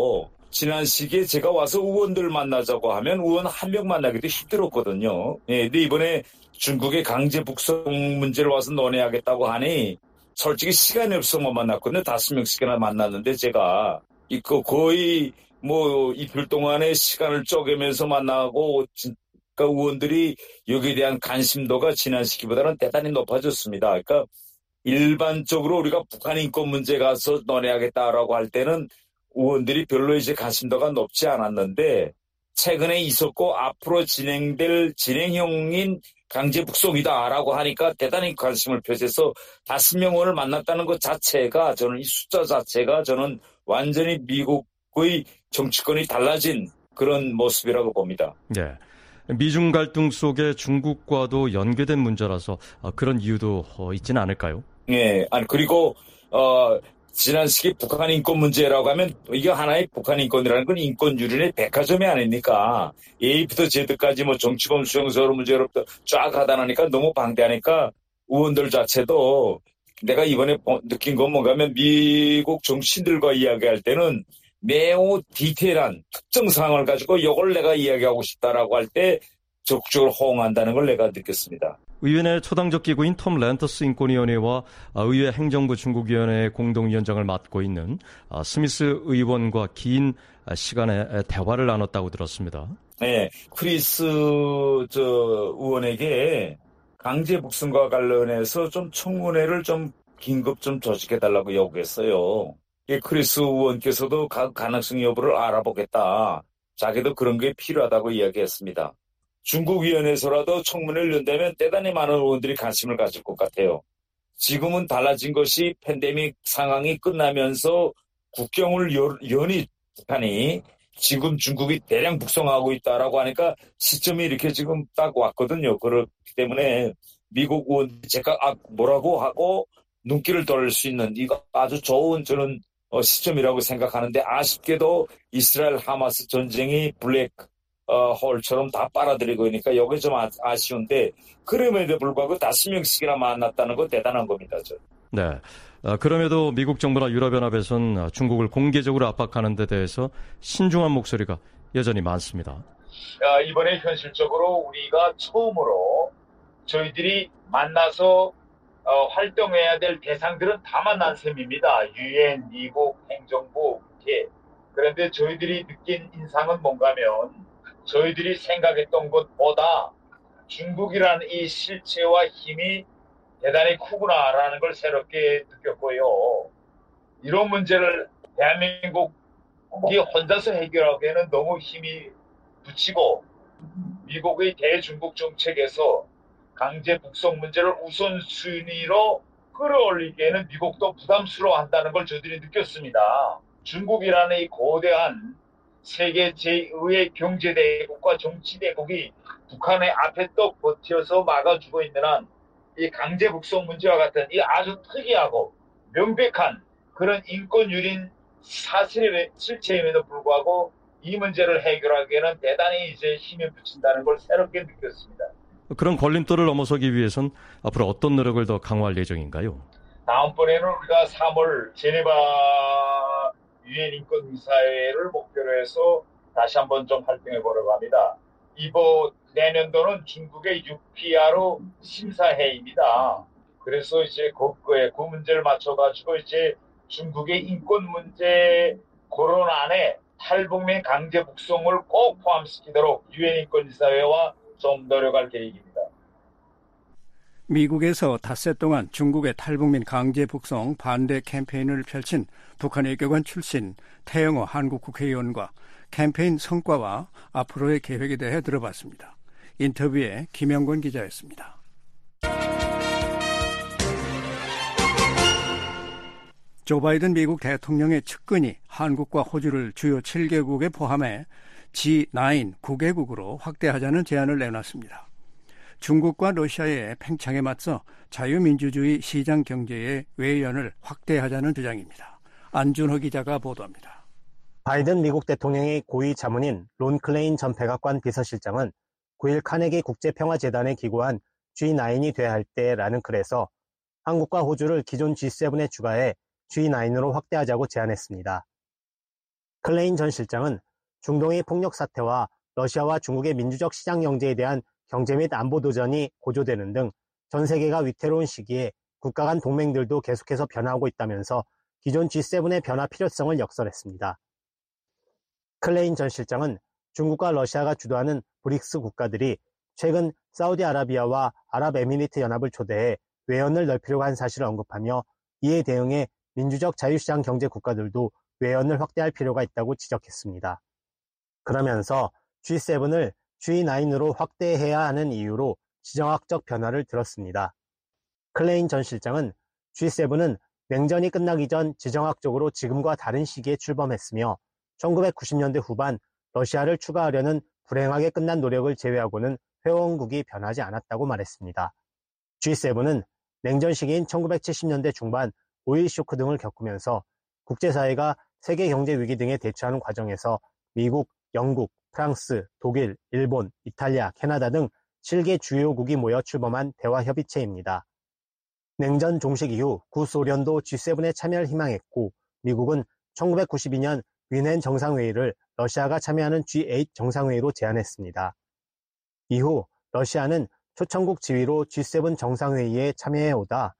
지난 시기에 제가 와서 의원들 만나자고 하면 의원 한 명 만나기도 힘들었거든요. 예, 근데 이번에 중국의 강제 북송 문제를 와서 논의하겠다고 하니 솔직히 시간이 없어서 못 만났거든요. 5명씩이나 만났는데 제가 거의 뭐 이틀 동안의 시간을 쪼개면서 만나고 그러니까 의원들이 여기에 대한 관심도가 지난 시기보다는 대단히 높아졌습니다. 그러니까 일반적으로 우리가 북한 인권 문제 가서 논의하겠다라고 할 때는 의원들이 별로 이제 관심도가 높지 않았는데 최근에 있었고 앞으로 진행될 진행형인 강제 북송이다라고 하니까 대단히 관심을 표해서 5명 의원을 만났다는 것 자체가 저는 이 숫자 자체가 저는 완전히 미국의 정치권이 달라진 그런 모습이라고 봅니다. 네. 미중 갈등 속에 중국과도 연계된 문제라서 그런 이유도 있지는 않을까요? 네. 아니 그리고 지난 시기 북한 인권 문제라고 하면 이게 하나의 북한 인권이라는 건 인권 유린의 백화점이 아닙니까? A부터 Z까지 뭐 정치범 수용소로 문제로부터 쫙 하다 나니까 너무 방대하니까 의원들 자체도 내가 이번에 느낀 건 뭔가 하면 미국 정치인들과 이야기할 때는 매우 디테일한 특정 상황을 가지고 이걸 내가 이야기하고 싶다라고 할 때 적극적으로 호응한다는 걸 내가 느꼈습니다. 의회 초당적 기구인 톰 랜터스 인권위원회와 의회 행정부 중국위원회의 공동위원장을 맡고 있는 스미스 의원과 긴 시간의 대화를 나눴다고 들었습니다. 네, 크리스 의원에게 강제 북송과 관련해서 좀 청문회를 좀 긴급 좀 조직해달라고 요구했어요. 크리스 의원께서도 가능성 여부를 알아보겠다. 자기도 그런 게 필요하다고 이야기했습니다. 중국 위원회에서라도 청문회를 연다면 대단히 많은 의원들이 관심을 가질 것 같아요. 지금은 달라진 것이 팬데믹 상황이 끝나면서 국경을 여니 북한이 지금 중국이 대량 북송하고 있다라고 하니까 시점이 이렇게 지금 딱 왔거든요. 그렇기 때문에 미국 의원들이 제가 뭐라고 하고 눈길을 돌릴 수 있는 이거 아주 좋은 저는 시점이라고 생각하는데 아쉽게도 이스라엘 하마스 전쟁이 블랙 홀처럼 다 빨아들이고 있으니까 여기 좀 아쉬운데 그럼에도 불구하고 5명씩이나 만났다는 건 대단한 겁니다. 네. 그럼에도 미국 정부나 유럽연합에서는 중국을 공개적으로 압박하는 데 대해서 신중한 목소리가 여전히 많습니다. 이번에 현실적으로 우리가 처음으로 저희들이 만나서 활동해야 될 대상들은 다 만난 셈입니다. 유엔, 미국, 행정부, 국회. 그런데 저희들이 느낀 인상은 뭔가 하면 저희들이 생각했던 것보다 중국이라는 이 실체와 힘이 대단히 크구나라는 걸 새롭게 느꼈고요. 이런 문제를 대한민국이 혼자서 해결하기에는 너무 힘이 붙이고 미국의 대중국 정책에서 강제 북송 문제를 우선순위로 끌어올리기에는 미국도 부담스러워한다는 걸 저희들이 느꼈습니다. 중국이라는 이 거대한 세계 제2의 경제대국과 정치대국이 북한의 앞에 또 버텨서 막아주고 있는 한 이 강제 북송 문제와 같은 이 아주 특이하고 명백한 그런 인권 유린 사실의 실체임에도 불구하고 이 문제를 해결하기에는 대단히 이제 힘이 붙인다는 걸 새롭게 느꼈습니다. 그런 걸림돌을 넘어서기 위해선 앞으로 어떤 노력을 더 강화할 예정인가요? 다음번에는 우리가 3월 제네바 유엔 인권이사회를 목표로 해서 다시 한번 좀 활동해 보려고 합니다. 이번 내년도는 중국의 UPR 심사회입니다. 그래서 이제 그 문제를 맞춰가지고 이제 중국의 인권 문제 고런 안에 탈북민 강제 북송을 꼭 포함시키도록 유엔 인권이사회와 좀 노력할 계획입니다. 미국에서 닷새 동안 중국의 탈북민 강제 북송 반대 캠페인을 펼친 북한 외교관 출신 태영호 한국 국회의원과 캠페인 성과와 앞으로의 계획에 대해 들어봤습니다. 인터뷰에 김영권 기자였습니다. 조 바이든 미국 대통령의 측근이 한국과 호주를 주요 7개국에 포함해 G9 9개국으로 확대하자는 제안을 내놨습니다. 중국과 러시아의 팽창에 맞서 자유민주주의 시장 경제의 외연을 확대하자는 주장입니다. 안준호 기자가 보도합니다. 바이든 미국 대통령의 고위 자문인 론 클레인 전 백악관 비서실장은 9일 카네기 국제평화재단에 기고한 G9이 돼야 할 때라는 글에서 한국과 호주를 기존 G7에 추가해 G9으로 확대하자고 제안했습니다. 클레인 전 실장은 중동의 폭력 사태와 러시아와 중국의 민주적 시장 경제에 대한 경제 및 안보 도전이 고조되는 등 전 세계가 위태로운 시기에 국가 간 동맹들도 계속해서 변화하고 있다면서 기존 G7의 변화 필요성을 역설했습니다. 클레인 전 실장은 중국과 러시아가 주도하는 브릭스 국가들이 최근 사우디아라비아와 아랍에미리트 연합을 초대해 외연을 넓히려고 한 사실을 언급하며 이에 대응해 민주적 자유시장 경제 국가들도 외연을 확대할 필요가 있다고 지적했습니다. 그러면서 G7을 G9으로 확대해야 하는 이유로 지정학적 변화를 들었습니다. 클레인 전 실장은 G7은 냉전이 끝나기 전 지정학적으로 지금과 다른 시기에 출범했으며 1990년대 후반 러시아를 추가하려는 불행하게 끝난 노력을 제외하고는 회원국이 변하지 않았다고 말했습니다. G7은 냉전 시기인 1970년대 중반 오일 쇼크 등을 겪으면서 국제사회가 세계 경제 위기 등에 대처하는 과정에서 미국, 영국, 프랑스, 독일, 일본, 이탈리아, 캐나다 등 7개 주요국이 모여 출범한 대화협의체입니다. 냉전 종식 이후 구소련도 G7에 참여를 희망했고 미국은 1992년 뮌헨 정상회의를 러시아가 참여하는 G8 정상회의로 제안했습니다. 이후 러시아는 초청국 지위로 G7 정상회의에 참여해오다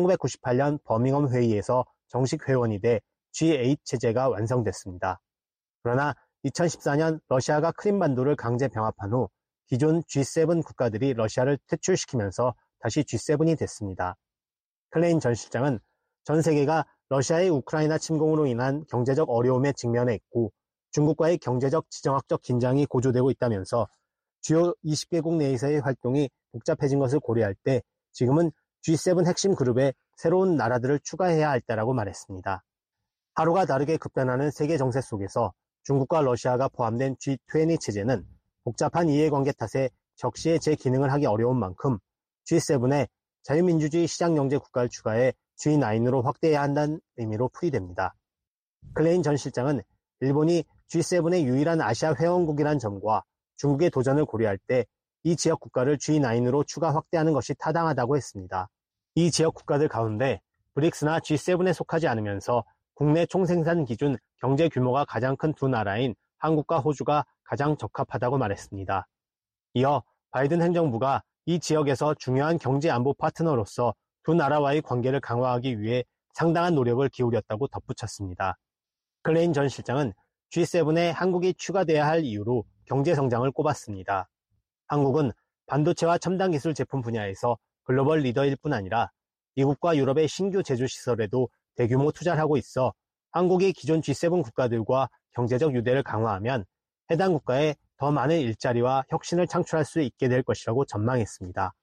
1998년 버밍엄 회의에서 정식 회원이 돼 G8 체제가 완성됐습니다. 그러나 2014년 러시아가 크림반도를 강제 병합한 후 기존 G7 국가들이 러시아를 퇴출시키면서 다시 G7이 됐습니다. 클레인 전 실장은 전 세계가 러시아의 우크라이나 침공으로 인한 경제적 어려움에 직면해 있고 중국과의 경제적 지정학적 긴장이 고조되고 있다면서 주요 20개국 내에서의 활동이 복잡해진 것을 고려할 때 지금은 G7 핵심 그룹에 새로운 나라들을 추가해야 할 때라고 말했습니다. 하루가 다르게 급변하는 세계 정세 속에서 중국과 러시아가 포함된 G20 체제는 복잡한 이해관계 탓에 적시에 제 기능을 하기 어려운 만큼 G7에 자유민주주의 시장경제 국가를 추가해 G9으로 확대해야 한다는 의미로 풀이됩니다. 클레인 전 실장은 일본이 G7의 유일한 아시아 회원국이란 점과 중국의 도전을 고려할 때 이 지역 국가를 G9으로 추가 확대하는 것이 타당하다고 했습니다. 이 지역 국가들 가운데 브릭스나 G7에 속하지 않으면서 국내 총생산 기준 경제 규모가 가장 큰 두 나라인 한국과 호주가 가장 적합하다고 말했습니다. 이어 바이든 행정부가 이 지역에서 중요한 경제 안보 파트너로서 두 나라와의 관계를 강화하기 위해 상당한 노력을 기울였다고 덧붙였습니다. 클레인 전 실장은 G7에 한국이 추가돼야 할 이유로 경제 성장을 꼽았습니다. 한국은 반도체와 첨단 기술 제품 분야에서 글로벌 리더일 뿐 아니라 미국과 유럽의 신규 제조시설에도 대규모 투자를 하고 있어 한국이 기존 G7 국가들과 경제적 유대를 강화하면 해당 국가에 더 많은 일자리와 혁신을 창출할 수 있게 될 것이라고 전망했습니다.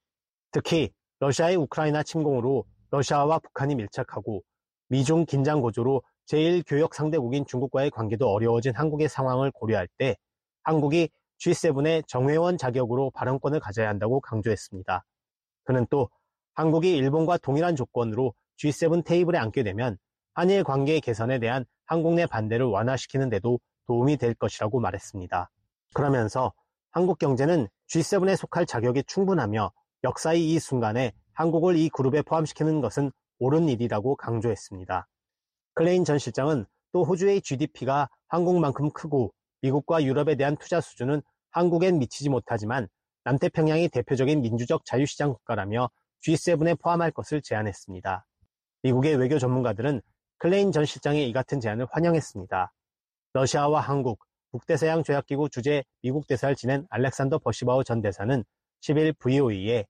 특히 러시아의 우크라이나 침공으로 러시아와 북한이 밀착하고 미중 긴장 고조로 제1교역 상대국인 중국과의 관계도 어려워진 한국의 상황을 고려할 때 한국이 G7의 정회원 자격으로 발언권을 가져야 한다고 강조했습니다. 그는 또 한국이 일본과 동일한 조건으로 G7 테이블에 앉게 되면 한일 관계의 개선에 대한 한국 내 반대를 완화시키는 데도 도움이 될 것이라고 말했습니다. 그러면서 한국 경제는 G7에 속할 자격이 충분하며 역사의 이 순간에 한국을 이 그룹에 포함시키는 것은 옳은 일이라고 강조했습니다. 클레인 전 실장은 또 호주의 GDP가 한국만큼 크고 미국과 유럽에 대한 투자 수준은 한국엔 미치지 못하지만 남태평양이 대표적인 민주적 자유시장 국가라며 G7에 포함할 것을 제안했습니다. 미국의 외교 전문가들은 클레인 전 실장의 이 같은 제안을 환영했습니다. 러시아와 한국, 북대서양 조약기구 주재 미국 대사를 지낸 알렉산더 버시바우 전 대사는 10일 VOE에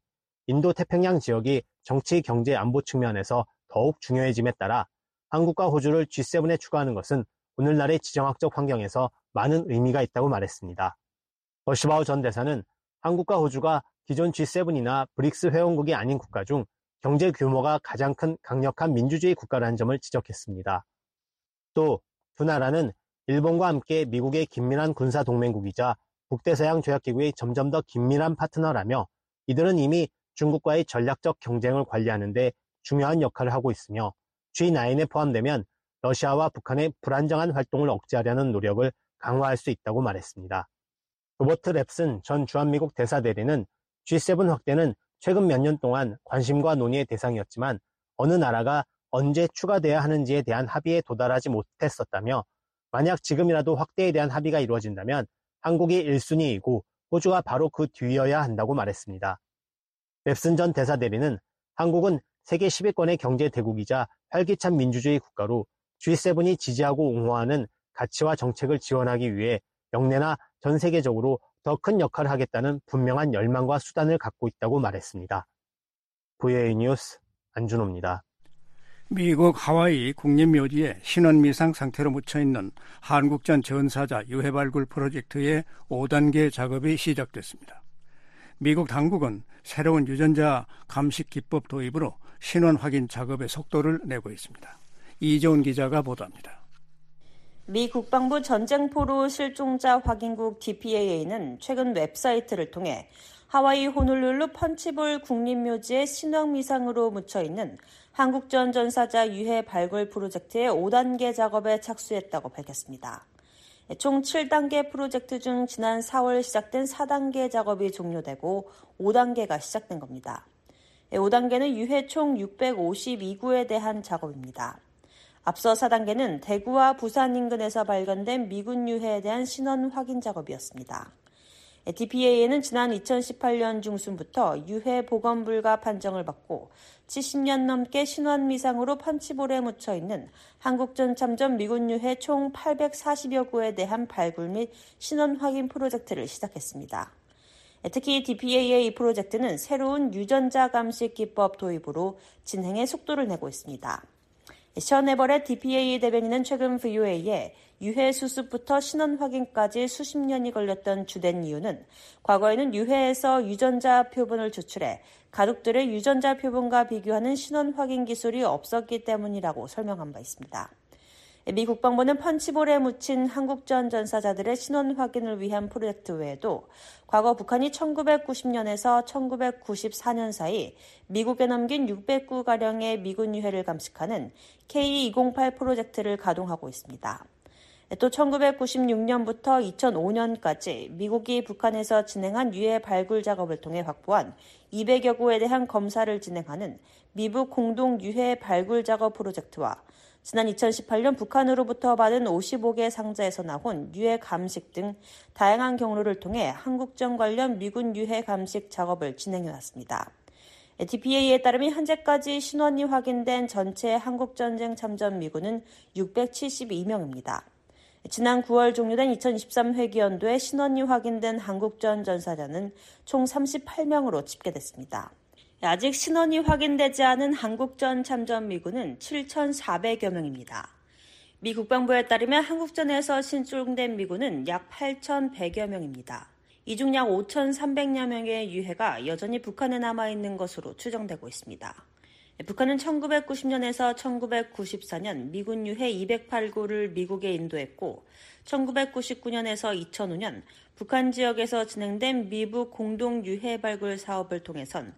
인도태평양 지역이 정치, 경제, 안보 측면에서 더욱 중요해짐에 따라 한국과 호주를 G7에 추가하는 것은 오늘날의 지정학적 환경에서 많은 의미가 있다고 말했습니다. 버시바우 전 대사는 한국과 호주가 기존 G7이나 브릭스 회원국이 아닌 국가 중 경제 규모가 가장 큰 강력한 민주주의 국가라는 점을 지적했습니다. 또 두 나라는 일본과 함께 미국의 긴밀한 군사 동맹국이자 북대서양 조약기구의 점점 더 긴밀한 파트너라며 이들은 이미 중국과의 전략적 경쟁을 관리하는 데 중요한 역할을 하고 있으며 G9에 포함되면 러시아와 북한의 불안정한 활동을 억제하려는 노력을 강화할 수 있다고 말했습니다. 로버트 랩슨 전 주한미국 대사대리는 G7 확대는 최근 몇 년 동안 관심과 논의의 대상이었지만 어느 나라가 언제 추가돼야 하는지에 대한 합의에 도달하지 못했었다며 만약 지금이라도 확대에 대한 합의가 이루어진다면 한국이 1순위이고 호주가 바로 그 뒤이어야 한다고 말했습니다. 웹슨 전 대사대리는 한국은 세계 10위권의 경제 대국이자 활기찬 민주주의 국가로 G7이 지지하고 옹호하는 가치와 정책을 지원하기 위해 영내나 전 세계적으로 더 큰 역할을 하겠다는 분명한 열망과 수단을 갖고 있다고 말했습니다. VOA 뉴스 안준호입니다. 미국 하와이 국립묘지에 신원미상 상태로 묻혀있는 한국전 전사자 유해 발굴 프로젝트의 5단계 작업이 시작됐습니다. 미국 당국은 새로운 유전자 감식 기법 도입으로 신원 확인 작업의 속도를 내고 있습니다. 이재훈 기자가 보도합니다. 미 국방부 전쟁포로 실종자 확인국 DPAA는 최근 웹사이트를 통해 하와이 호놀룰루 펀치볼 국립묘지의 신원미상으로 묻혀있는 한국전 전사자 유해 발굴 프로젝트의 5단계 작업에 착수했다고 밝혔습니다. 총 7단계 프로젝트 중 지난 4월 시작된 4단계 작업이 종료되고 5단계가 시작된 겁니다. 5단계는 유해 총 652구에 대한 작업입니다. 앞서 4단계는 대구와 부산 인근에서 발견된 미군 유해에 대한 신원 확인 작업이었습니다. DPAA는 지난 2018년 중순부터 유해 보건 불가 판정을 받고 70년 넘게 신원 미상으로 펀치볼에 묻혀있는 한국전 참전 미군 유해 총 840여 구에 대한 발굴 및 신원 확인 프로젝트를 시작했습니다. 특히 DPAA 프로젝트는 새로운 유전자 감식 기법 도입으로 진행에 속도를 내고 있습니다. 션 에버렛 DPAA 대변인은 최근 VOA에 유해 수습부터 신원 확인까지 수십 년이 걸렸던 주된 이유는 과거에는 유해에서 유전자 표본을 추출해 가족들의 유전자 표본과 비교하는 신원 확인 기술이 없었기 때문이라고 설명한 바 있습니다. 미 국방부는 펀치볼에 묻힌 한국전 전사자들의 신원 확인을 위한 프로젝트 외에도 과거 북한이 1990년에서 1994년 사이 미국에 넘긴 600구가량의 미군 유해를 감식하는 K208 프로젝트를 가동하고 있습니다. 또 1996년부터 2005년까지 미국이 북한에서 진행한 유해 발굴 작업을 통해 확보한 200여 구에 대한 검사를 진행하는 미북 공동 유해 발굴 작업 프로젝트와 지난 2018년 북한으로부터 받은 55개 상자에서 나온 유해 감식 등 다양한 경로를 통해 한국전 관련 미군 유해 감식 작업을 진행해왔습니다. DPA에 따르면 현재까지 신원이 확인된 전체 한국전쟁 참전 미군은 672명입니다. 지난 9월 종료된 2023 회기연도에 신원이 확인된 한국전 전사자는 총 38명으로 집계됐습니다. 아직 신원이 확인되지 않은 한국전 참전 미군은 7,400여 명입니다. 미 국방부에 따르면 한국전에서 실종된 미군은 약 8,100여 명입니다. 이 중 약 5,300여 명의 유해가 여전히 북한에 남아있는 것으로 추정되고 있습니다. 북한은 1990년에서 1994년 미군 유해 208구를 미국에 인도했고 1999년에서 2005년 북한 지역에서 진행된 미북 공동 유해 발굴 사업을 통해선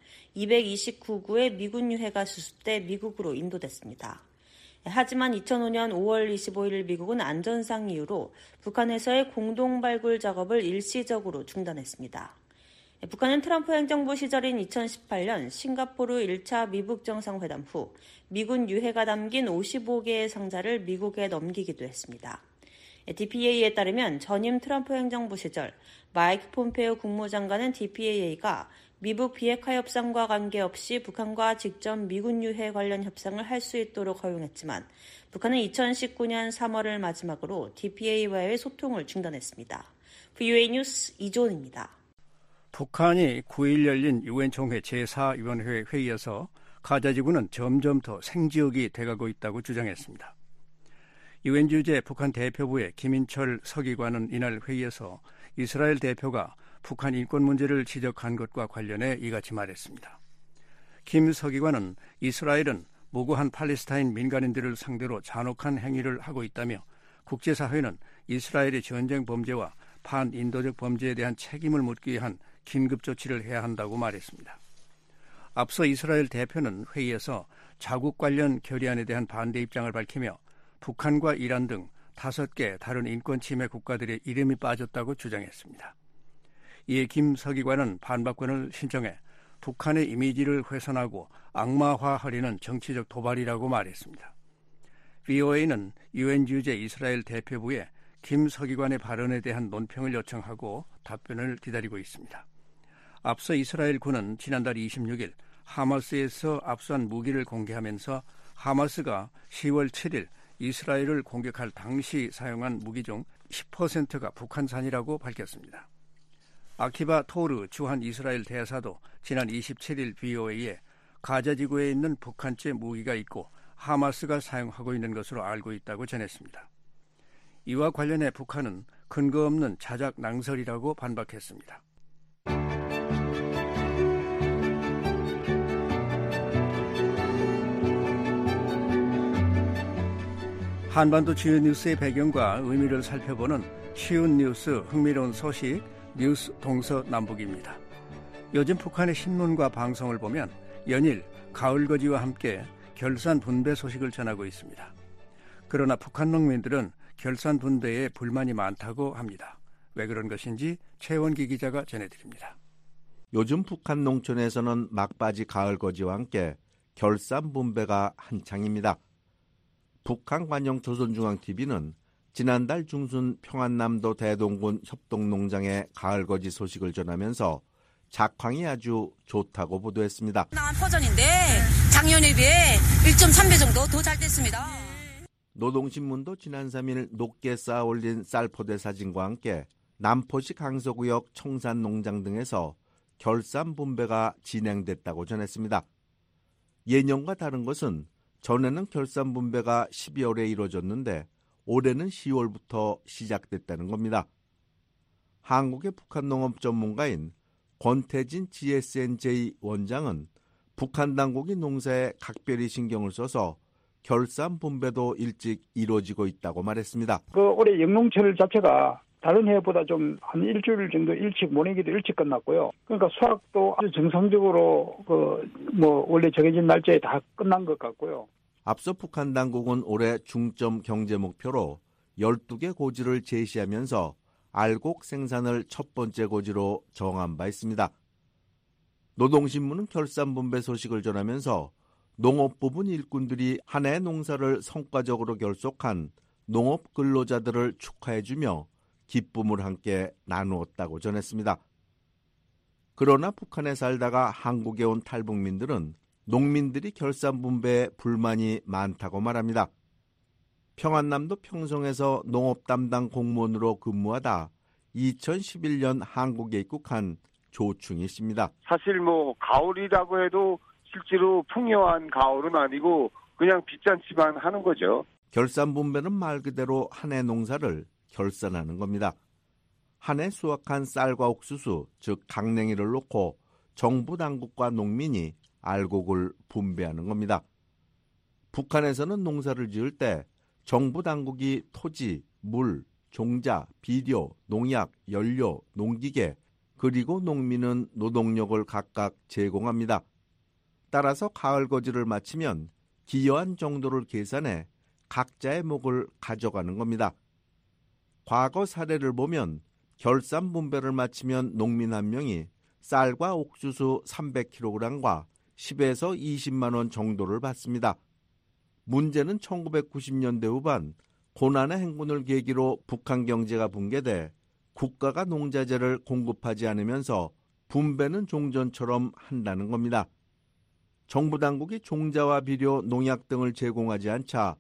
229구의 미군 유해가 수습돼 미국으로 인도됐습니다. 하지만 2005년 5월 25일 미국은 안전상 이유로 북한에서의 공동 발굴 작업을 일시적으로 중단했습니다. 북한은 트럼프 행정부 시절인 2018년 싱가포르 1차 미북 정상회담 후 미군 유해가 담긴 55개의 상자를 미국에 넘기기도 했습니다. DPA에 따르면 전임 트럼프 행정부 시절 마이크 폼페이오 국무장관은 DPAA가 미북 비핵화 협상과 관계없이 북한과 직접 미군 유해 관련 협상을 할 수 있도록 허용했지만 북한은 2019년 3월을 마지막으로 DPA와의 소통을 중단했습니다. VOA 뉴스 이조은입니다. 북한이 9일 열린 유엔 총회 제4위원회 회의에서 가자 지구는 점점 더 생지역이 돼가고 있다고 주장했습니다. 유엔 주재 북한 대표부의 김인철 서기관은 이날 회의에서 이스라엘 대표가 북한 인권 문제를 지적한 것과 관련해 이같이 말했습니다. 김 서기관은 이스라엘은 무고한 팔레스타인 민간인들을 상대로 잔혹한 행위를 하고 있다며 국제사회는 이스라엘의 전쟁 범죄와 반인도적 범죄에 대한 책임을 묻기 위한 긴급 조치를 해야 한다고 말했습니다. 앞서 이스라엘 대표는 회의에서 자국 관련 결의안에 대한 반대 입장을 밝히며 북한과 이란 등 5개 다른 인권 침해 국가들의 이름이 빠졌다고 주장했습니다. 이에 김 서기관은 반박권을 신청해 북한의 이미지를 훼손하고 악마화하려는 정치적 도발이라고 말했습니다. VOA는 유엔 주재 이스라엘 대표부에 김 서기관의 발언에 대한 논평을 요청하고 답변을 기다리고 있습니다. 앞서 이스라엘 군은 지난달 26일 하마스에서 압수한 무기를 공개하면서 하마스가 10월 7일 이스라엘을 공격할 당시 사용한 무기 중 10%가 북한산이라고 밝혔습니다. 아키바 토르 주한 이스라엘 대사도 지난 27일 VOA에 가자지구에 있는 북한제 무기가 있고 하마스가 사용하고 있는 것으로 알고 있다고 전했습니다. 이와 관련해 북한은 근거 없는 자작 낭설이라고 반박했습니다. 한반도 주요 뉴스의 배경과 의미를 살펴보는 쉬운 뉴스, 흥미로운 소식, 뉴스 동서남북입니다. 요즘 북한의 신문과 방송을 보면 연일 가을거지와 함께 결산 분배 소식을 전하고 있습니다. 그러나 북한 농민들은 결산 분배에 불만이 많다고 합니다. 왜 그런 것인지 최원기 기자가 전해드립니다. 요즘 북한 농촌에서는 막바지 가을거지와 함께 결산 분배가 한창입니다. 북한 관영 조선중앙TV는 지난달 중순 평안남도 대동군 협동농장의 가을거지 소식을 전하면서 작황이 아주 좋다고 보도했습니다. 나온 버전인데 작년에 비해 1.3배 정도 더 잘 됐습니다. 노동신문도 지난 3일 높게 쌓아 올린 쌀포대 사진과 함께 남포시 강서구역 청산농장 등에서 결산 분배가 진행됐다고 전했습니다. 예년과 다른 것은 전에는 결산 분배가 12월에 이루어졌는데 올해는 10월부터 시작됐다는 겁니다. 한국의 북한 농업 전문가인 권태진 GSNJ 원장은 북한 당국이 농사에 각별히 신경을 써서 결산 분배도 일찍 이루어지고 있다고 말했습니다. 올해 영농철 자체가 다른 해보다 좀 한 일주일 정도 일찍 모내기도 일찍 끝났고요. 그러니까 수확도 아주 정상적으로 원래 정해진 날짜에 다 끝난 것 같고요. 앞서 북한 당국은 올해 중점 경제 목표로 12개 고지를 제시하면서 알곡 생산을 첫 번째 고지로 정한 바 있습니다. 노동신문은 결산 분배 소식을 전하면서 농업 부분 일꾼들이 한 해 농사를 성과적으로 결속한 농업 근로자들을 축하해주며 기쁨을 함께 나누었다고 전했습니다. 그러나 북한에 살다가 한국에 온 탈북민들은 농민들이 결산 분배에 불만이 많다고 말합니다. 평안남도 평성에서 농업 담당 공무원으로 근무하다 2011년 한국에 입국한 조충희 씨입니다. 사실 가을이라고 해도 실제로 풍요한 가을은 아니고 그냥 빚잔치만 하는 거죠. 결산 분배는 말 그대로 한 해 농사를 결산하는 겁니다. 한 해 수확한 쌀과 옥수수, 즉 강냉이를 놓고 정부 당국과 농민이 알곡을 분배하는 겁니다. 북한에서는 농사를 지을 때 정부 당국이 토지, 물, 종자, 비료, 농약, 연료, 농기계, 그리고 농민은 노동력을 각각 제공합니다. 따라서 가을거지를 마치면 기여한 정도를 계산해 각자의 몫을 가져가는 겁니다. 과거 사례를 보면 결산 분배를 마치면 농민 한 명이 쌀과 옥수수 300kg과 10에서 20만 원 정도를 받습니다. 문제는 1990년대 후반 고난의 행군을 계기로 북한 경제가 붕괴돼 국가가 농자재를 공급하지 않으면서 분배는 종전처럼 한다는 겁니다. 정부 당국이 종자와 비료, 농약 등을 제공하지 않자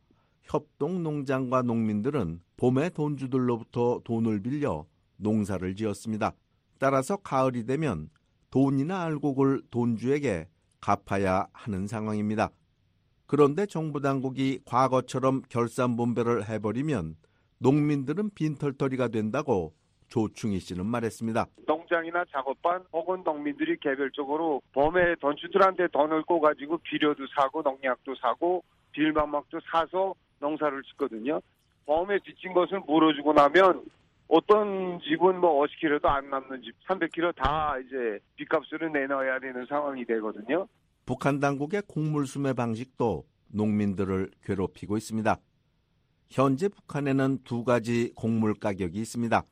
협동농장과 농민들은 봄에 돈주들로부터 돈을 빌려 농사를 지었습니다. 따라서 가을이 되면 돈이나 알곡을 돈주에게 갚아야 하는 상황입니다. 그런데 정부 당국이 과거처럼 결산 분배를 해버리면 농민들은 빈털터리가 된다고 조충희 씨는 말했습니다. 농장이나 작업반 혹은 농민들이 개별적으로 봄에 돈주들한테 돈을 꿔가지고 비료도 사고 농약도 사고 빌방막도 사서 농사를 짓거든요. 봄에 빚진 것을 물어주고 나면 어떤 집은 50kg도 안 남는 집, 300kg 다 이제 빚값으로 내놔야 되는 상황이 되거든요. 북한 당국의 곡물수매 방식도 농민들을 괴롭히고 있습니다. 현재 북한에는 두 가지 곡물 가격이 있습니다.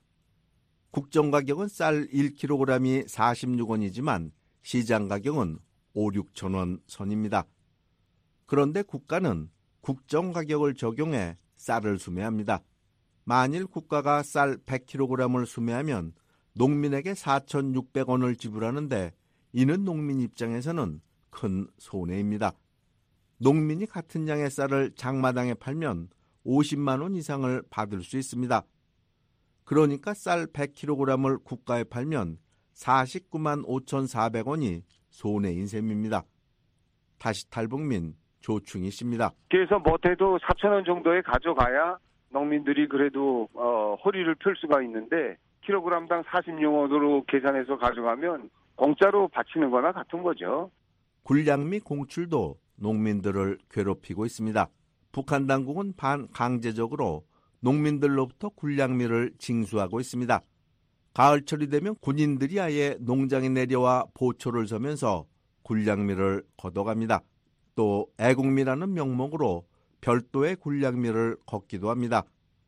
국정가격은 쌀 1kg이 46원이지만 시장 가격은 5, 6천 원 선입니다. 그런데 국가는 국정가격을 적용해 쌀을 수매합니다. 만일 국가가 쌀 100kg을 수매하면 농민에게 4,600원을 지불하는데 이는 농민 입장에서는 큰 손해입니다. 농민이 같은 양의 쌀을 장마당에 팔면 50만 원 이상을 받을 수 있습니다. 그러니까 쌀 100kg을 국가에 팔면 49만 5,400원이 손해인 셈입니다. 다시 탈북민 조충희 씨입니다. 그래서 못해도 4,000원 정도에 가져가야 농민들이 그래도 허리를 펼 수가 있는데 킬로그램당 46원으로 계산해서 가져가면 공짜로 바치는 거나 같은 거죠. 굴량미 공출도 농민들을 괴롭히고 있습니다. 북한 당국은 반강제적으로 농민들로부터 굴량미를 징수하고 있습니다. 가을철이 되면 군인들이 아예 농장에 내려와 보초를 서면서 굴량미를 걷어갑니다. 또 애국미라는 명목으로 별도의 굴량미를 걷기도 합니다.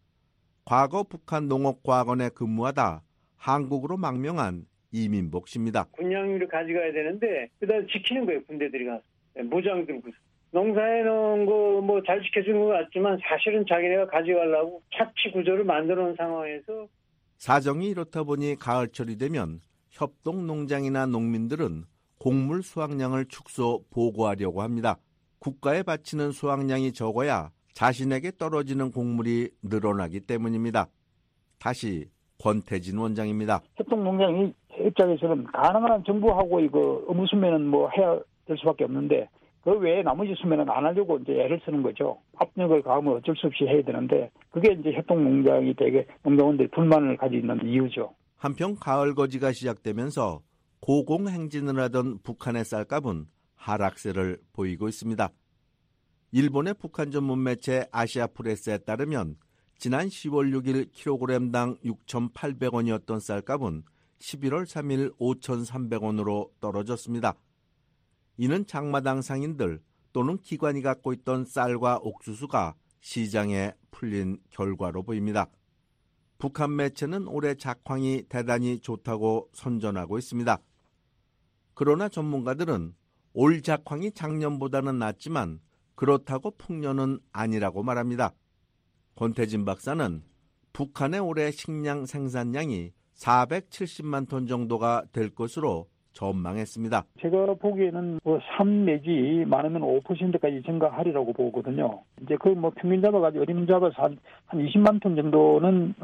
과거 북한 농업과학원에 근무하다 한국으로 망명한 이민복 씨입니다. 굴량미를 가져가야 되는데 그다음 지키는 거예요. 군대들이 가서 모장 들고 농사해 놓은 거 뭐 잘 지켜주는 것 같지만 사실은 자기네가 가져가려고 착취 구조를 만들어 놓은 상황에서 사정이 이렇다 보니 가을철이 되면 협동농장이나 농민들은 곡물 수확량을 축소 보고하려고 합니다. 국가에 바치는 수확량이 적어야 자신에게 떨어지는 곡물이 늘어나기 때문입니다. 다시 권태진 원장입니다. 협동농장 입장에서는 가능한 정부하고 이거 의무 수매는 뭐 해야 될 수밖에 없는데 그 외에 나머지 수매는 안 하려고 이제 애를 쓰는 거죠. 압력을 가하면 어쩔 수 없이 해야 되는데 그게 이제 협동농장이 되게 농장원들이 불만을 가지고 있는 이유죠. 한편 가을 거지가 시작되면서 고공행진을 하던 북한의 쌀값은 하락세를 보이고 있습니다. 일본의 북한 전문 매체 아시아프레스에 따르면 지난 10월 6일 킬로그램당 6,800원이었던 쌀값은 11월 3일 5,300원으로 떨어졌습니다. 이는 장마당 상인들 또는 기관이 갖고 있던 쌀과 옥수수가 시장에 풀린 결과로 보입니다. 북한 매체는 올해 작황이 대단히 좋다고 선전하고 있습니다. 그러나 전문가들은 올 작황이 작년보다는 낫지만 그렇다고 풍년은 아니라고 말합니다. 권태진 박사는 북한의 올해 식량 생산량이 470만 톤 정도가 될 것으로 전망했습니다. 제가 보기에는 3 내지 많으면 5%까지 증가하리라고 보거든요. 이제 그 뭐 평균 잡아가지고 어림 잡아서 한 20만 톤 정도는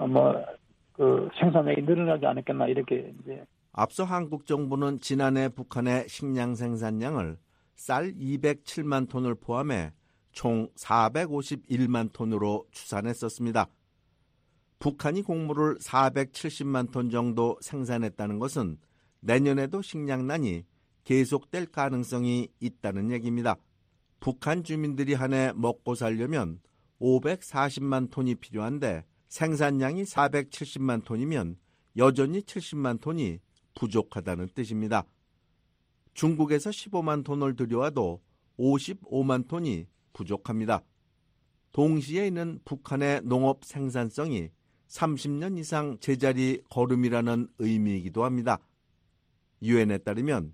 그 생산량이 늘어나지 않았겠나 이렇게 이제. 앞서 한국 정부는 지난해 북한의 식량 생산량을 쌀 207만 톤을 포함해 총 451만 톤으로 추산했었습니다. 북한이 곡물을 470만 톤 정도 생산했다는 것은 내년에도 식량난이 계속될 가능성이 있다는 얘기입니다. 북한 주민들이 한 해 먹고 살려면 540만 톤이 필요한데 생산량이 470만 톤이면 여전히 70만 톤이 부족하다는 뜻입니다. 중국에서 15만 톤을 들여와도 55만 톤이 부족합니다. 동시에 있는 북한의 농업 생산성이 30년 이상 제자리 걸음이라는 의미이기도 합니다. 유엔에 따르면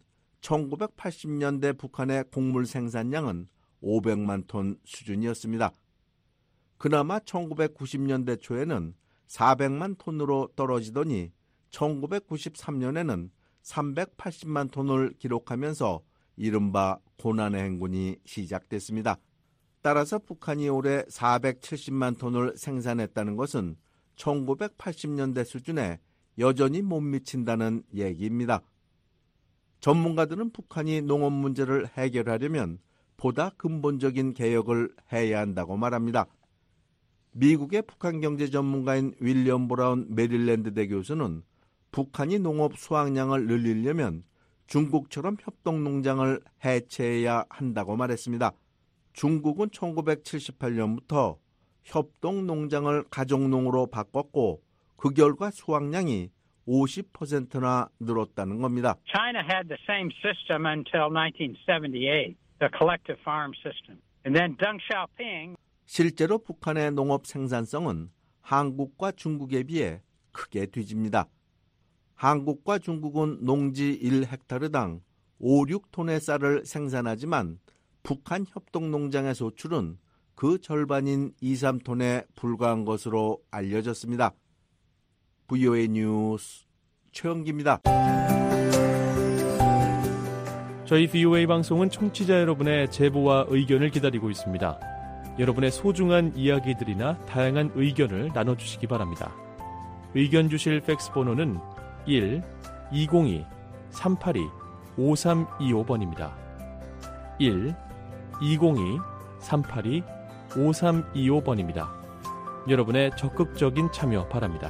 1980년대 북한의 곡물 생산량은 500만 톤 수준이었습니다. 그나마 1990년대 초에는 400만 톤으로 떨어지더니 1993년에는 380만 톤을 기록하면서 이른바 고난의 행군이 시작됐습니다. 따라서 북한이 올해 470만 톤을 생산했다는 것은 1980년대 수준에 여전히 못 미친다는 얘기입니다. 전문가들은 북한이 농업 문제를 해결하려면 보다 근본적인 개혁을 해야 한다고 말합니다. 미국의 북한 경제 전문가인 윌리엄 브라운 메릴랜드대 교수는 북한이 농업 수확량을 늘리려면 중국처럼 협동농장을 해체해야 한다고 말했습니다. 중국은 1978년부터 협동농장을 가족농으로 바꿨고 그 결과 수확량이 50%나 늘었다는 겁니다. China had the same system until 1978, the collective farm system. And then Deng Xiaoping 실제로 북한의 농업 생산성은 한국과 중국에 비해 크게 뒤집니다. 한국과 중국은 농지 1헥타르당 5, 6톤의 쌀을 생산하지만 북한 협동농장의 소출은 그 절반인 2, 3톤에 불과한 것으로 알려졌습니다. VOA 뉴스 최영기입니다. 저희 VOA 방송은 청취자 여러분의 제보와 의견을 기다리고 있습니다. 여러분의 소중한 이야기들이나 다양한 의견을 나눠주시기 바랍니다. 의견 주실 팩스 번호는 1-202-382-5325번입니다. 1-202-382-5325번입니다. 여러분의 적극적인 참여 바랍니다.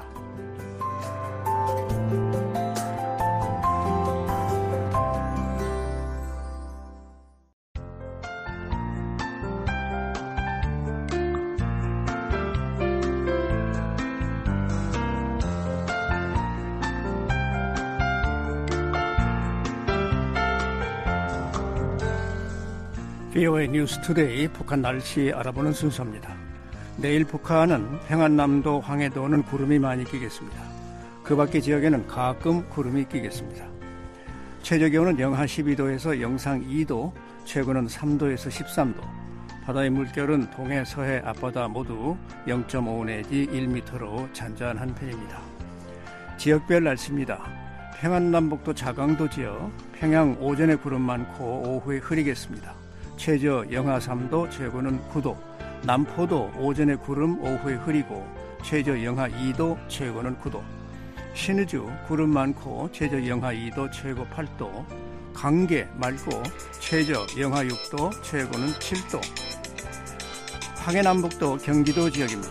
VOA 뉴스 투데이 북한 날씨 알아보는 순서입니다. 내일 북한은 평안남도, 황해도는 구름이 많이 끼겠습니다. 그 밖의 지역에는 가끔 구름이 끼겠습니다. 최저기온은 영하 12도에서 영상 2도, 최고는 3도에서 13도. 바다의 물결은 동해, 서해, 앞바다 모두 0.5 내지 1m로 잔잔한 편입니다. 지역별 날씨입니다. 평안남북도 자강도 지역, 평양 오전에 구름 많고 오후에 흐리겠습니다. 최저 영하 3도, 최고는 9도. 남포도 오전에 구름, 오후에 흐리고 최저 영하 2도, 최고는 9도. 신의주 구름 많고 최저 영하 2도, 최고 8도. 강계 맑고 최저 영하 6도, 최고는 7도. 황해남북도 경기도 지역입니다.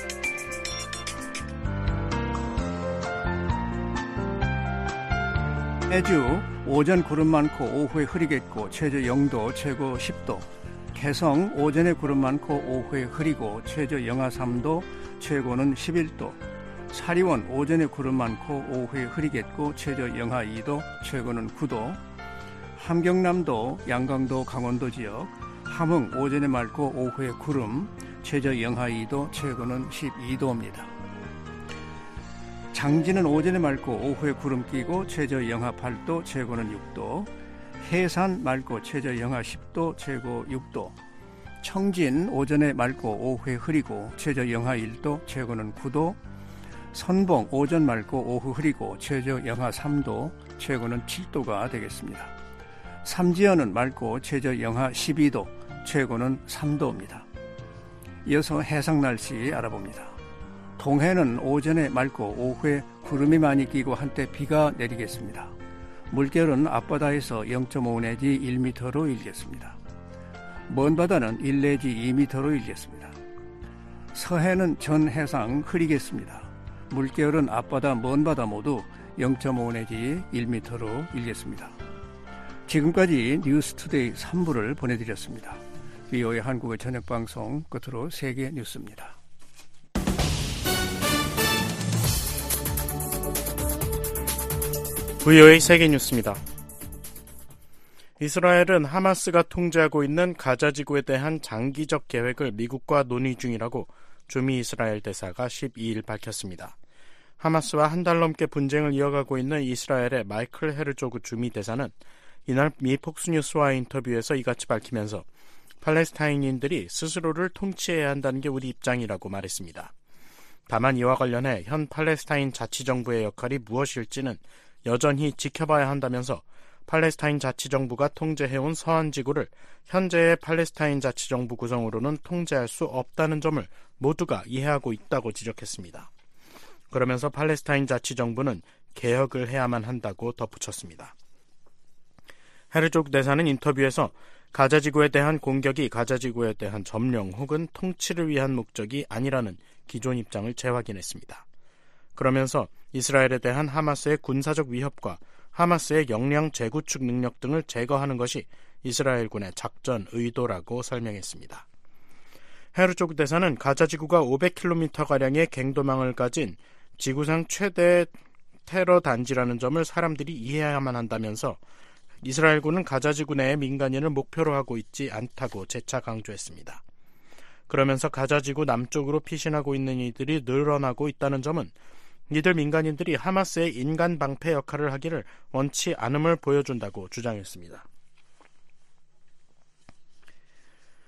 해주 오전 구름 많고 오후에 흐리겠고 최저 0도, 최고 10도. 개성 오전에 구름 많고 오후에 흐리고 최저 영하 3도, 최고는 11도. 사리원 오전에 구름 많고 오후에 흐리겠고 최저 영하 2도, 최고는 9도. 함경남도, 양강도, 강원도 지역, 함흥 오전에 맑고 오후에 구름, 최저 영하 2도, 최고는 12도입니다. 장진은 오전에 맑고 오후에 구름 끼고 최저 영하 8도, 최고는 6도. 해산 맑고 최저 영하 10도, 최고 6도. 청진 오전에 맑고 오후에 흐리고 최저 영하 1도, 최고는 9도. 선봉 오전 맑고 오후 흐리고 최저 영하 3도, 최고는 7도가 되겠습니다. 삼지연은 맑고 최저 영하 12도, 최고는 3도입니다. 이어서 해상 날씨 알아봅니다. 동해는 오전에 맑고 오후에 구름이 많이 끼고 한때 비가 내리겠습니다. 물결은 앞바다에서 0.5 내지 1m로 일겠습니다. 먼 바다는 1 내지 2m로 일겠습니다. 서해는 전 해상 흐리겠습니다. 물결은 앞바다, 먼 바다 모두 0.5 내지 1m로 일겠습니다. 지금까지 뉴스투데이 3부를 보내드렸습니다. VOA 한국의 저녁방송 끝으로 세계 뉴스입니다. VOA 세계 뉴스입니다. 이스라엘은 하마스가 통제하고 있는 가자 지구에 대한 장기적 계획을 미국과 논의 중이라고 주미 이스라엘 대사가 12일 밝혔습니다. 하마스와 한 달 넘게 분쟁을 이어가고 있는 이스라엘의 마이클 헤르조그 주미 대사는 이날 미 폭스뉴스와 인터뷰에서 이같이 밝히면서 팔레스타인인들이 스스로를 통치해야 한다는 게 우리 입장이라고 말했습니다. 다만 이와 관련해 현 팔레스타인 자치정부의 역할이 무엇일지는 여전히 지켜봐야 한다면서 팔레스타인 자치정부가 통제해온 서한 지구를 현재의 팔레스타인 자치정부 구성으로는 통제할 수 없다는 점을 모두가 이해하고 있다고 지적했습니다. 그러면서 팔레스타인 자치정부는 개혁을 해야만 한다고 덧붙였습니다. 헤르조그 대사는 인터뷰에서 가자 지구에 대한 공격이 가자 지구에 대한 점령 혹은 통치를 위한 목적이 아니라는 기존 입장을 재확인했습니다. 그러면서 이스라엘에 대한 하마스의 군사적 위협과 하마스의 역량 재구축 능력 등을 제거하는 것이 이스라엘군의 작전 의도라고 설명했습니다. 헤르조그 대사는 가자 지구가 500km가량의 갱도망을 가진 지구상 최대 테러 단지라는 점을 사람들이 이해해야만 한다면서 이스라엘군은 가자 지구 내의 민간인을 목표로 하고 있지 않다고 재차 강조했습니다. 그러면서 가자 지구 남쪽으로 피신하고 있는 이들이 늘어나고 있다는 점은 이들 민간인들이 하마스의 인간 방패 역할을 하기를 원치 않음을 보여준다고 주장했습니다.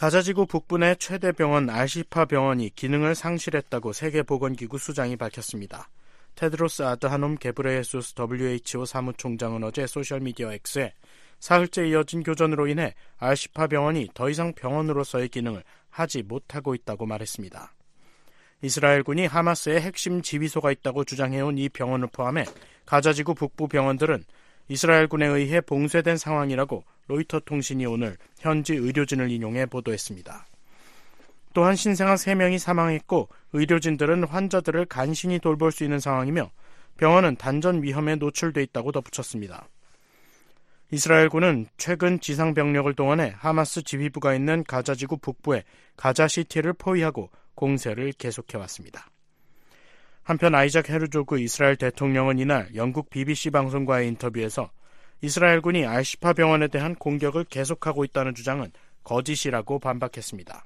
가자지구 북부 내 최대 병원 알시파 병원이 기능을 상실했다고 세계보건기구 수장이 밝혔습니다. 테드로스 아드하놈 게브레예수스 WHO 사무총장은 어제 소셜미디어 X에 사흘째 이어진 교전으로 인해 알시파 병원이 더 이상 병원으로서의 기능을 하지 못하고 있다고 말했습니다. 이스라엘군이 하마스의 핵심 지휘소가 있다고 주장해온 이 병원을 포함해 가자지구 북부 병원들은 이스라엘군에 의해 봉쇄된 상황이라고 로이터 통신이 오늘 현지 의료진을 인용해 보도했습니다. 또한 신생아 3명이 사망했고 의료진들은 환자들을 간신히 돌볼 수 있는 상황이며 병원은 단전 위험에 노출돼 있다고 덧붙였습니다. 이스라엘군은 최근 지상병력을 동원해 하마스 지휘부가 있는 가자지구 북부의 가자시티를 포위하고 공세를 계속해왔습니다. 한편 아이작 헤르조그 이스라엘 대통령은 이날 영국 BBC 방송과의 인터뷰에서 이스라엘군이 알시파 병원에 대한 공격을 계속하고 있다는 주장은 거짓이라고 반박했습니다.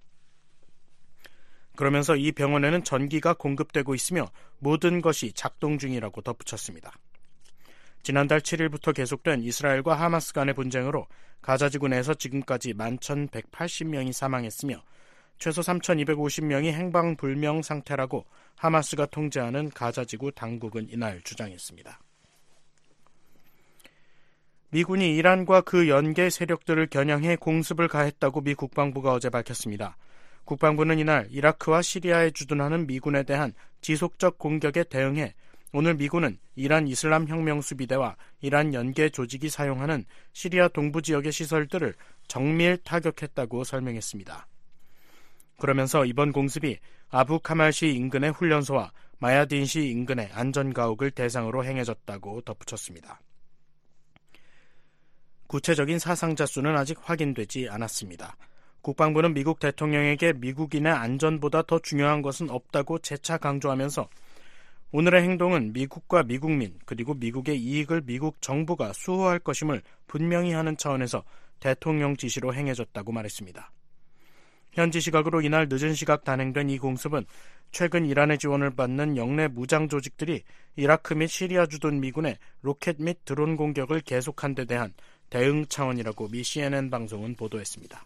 그러면서 이 병원에는 전기가 공급되고 있으며 모든 것이 작동 중이라고 덧붙였습니다. 지난달 7일부터 계속된 이스라엘과 하마스 간의 분쟁으로 가자지구 내에서 지금까지 11,180명이 사망했으며 최소 3,250명이 행방불명 상태라고 하마스가 통제하는 가자지구 당국은 이날 주장했습니다. 미군이 이란과 그 연계 세력들을 겨냥해 공습을 가했다고 미 국방부가 어제 밝혔습니다. 국방부는 이날 이라크와 시리아에 주둔하는 미군에 대한 지속적 공격에 대응해 오늘 미군은 이란 이슬람혁명수비대와 이란 연계 조직이 사용하는 시리아 동부 지역의 시설들을 정밀 타격했다고 설명했습니다. 그러면서 이번 공습이 아부 카말시 인근의 훈련소와 마야딘시 인근의 안전가옥을 대상으로 행해졌다고 덧붙였습니다. 구체적인 사상자 수는 아직 확인되지 않았습니다. 국방부는 미국 대통령에게 미국인의 안전보다 더 중요한 것은 없다고 재차 강조하면서 오늘의 행동은 미국과 미국민 그리고 미국의 이익을 미국 정부가 수호할 것임을 분명히 하는 차원에서 대통령 지시로 행해졌다고 말했습니다. 현지 시각으로 이날 늦은 시각 단행된 이 공습은 최근 이란의 지원을 받는 영내 무장 조직들이 이라크 및 시리아 주둔 미군의 로켓 및 드론 공격을 계속한 데 대한 대응 차원이라고 미 CNN 방송은 보도했습니다.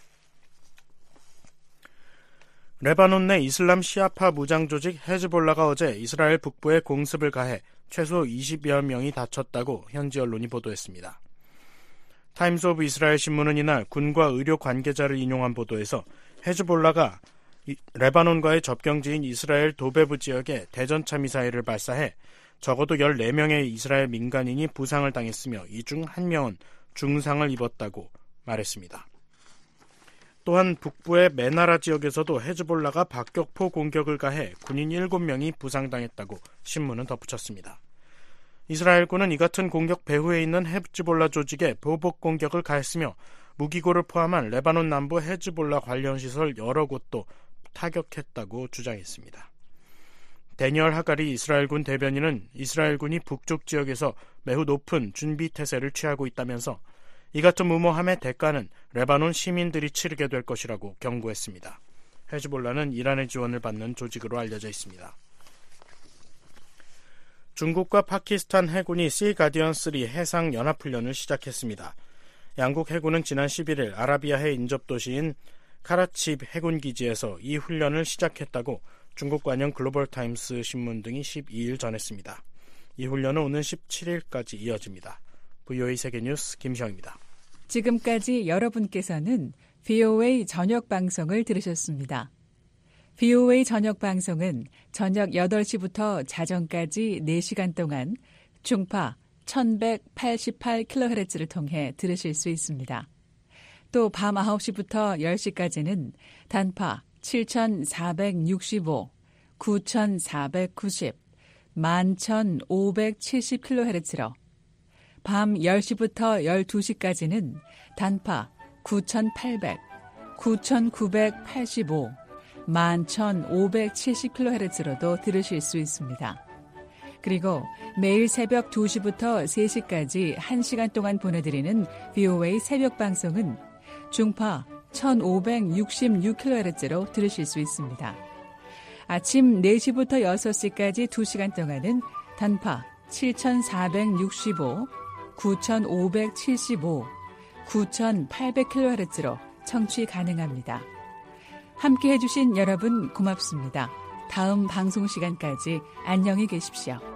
레바논 내 이슬람 시아파 무장 조직 헤즈볼라가 어제 이스라엘 북부에 공습을 가해 최소 20여 명이 다쳤다고 현지 언론이 보도했습니다. 타임스 오브 이스라엘 신문은 이날 군과 의료 관계자를 인용한 보도에서 헤즈볼라가 레바논과의 접경지인 이스라엘 도베브 지역에 대전차 미사일을 발사해 적어도 14명의 이스라엘 민간인이 부상을 당했으며 이 중 1명은 중상을 입었다고 말했습니다. 또한 북부의 메나라 지역에서도 헤즈볼라가 박격포 공격을 가해 군인 7명이 부상당했다고 신문은 덧붙였습니다. 이스라엘군은 이 같은 공격 배후에 있는 헤즈볼라 조직에 보복 공격을 가했으며 무기고를 포함한 레바논 남부 헤즈볼라 관련 시설 여러 곳도 타격했다고 주장했습니다. 데니얼 하가리 이스라엘군 대변인은 이스라엘군이 북쪽 지역에서 매우 높은 준비 태세를 취하고 있다면서 이 같은 무모함의 대가는 레바논 시민들이 치르게 될 것이라고 경고했습니다. 헤즈볼라는 이란의 지원을 받는 조직으로 알려져 있습니다. 중국과 파키스탄 해군이 시 가디언3 해상 연합훈련을 시작했습니다. 양국 해군은 지난 11일 아라비아해 인접도시인 카라치 해군기지에서 이 훈련을 시작했다고 중국 관영 글로벌타임스 신문 등이 12일 전했습니다. 이 훈련은 오는 17일까지 이어집니다. VOA 세계뉴스 김시영입니다. 지금까지 여러분께서는 VOA 저녁 방송을 들으셨습니다. VOA 저녁 방송은 저녁 8시부터 자정까지 4시간 동안 중파 1188kHz를 통해 들으실 수 있습니다. 또 밤 9시부터 10시까지는 단파 7465, 9490, 11570kHz로 밤 10시부터 12시까지는 단파 9800, 9985, 11570kHz로도 들으실 수 있습니다. 그리고 매일 새벽 2시부터 3시까지 1시간 동안 보내드리는 VOA 새벽 방송은 중파 1566kHz로 들으실 수 있습니다. 아침 4시부터 6시까지 2시간 동안은 단파 7465, 9575, 9800kHz로 청취 가능합니다. 함께 해주신 여러분 고맙습니다. 다음 방송 시간까지 안녕히 계십시오.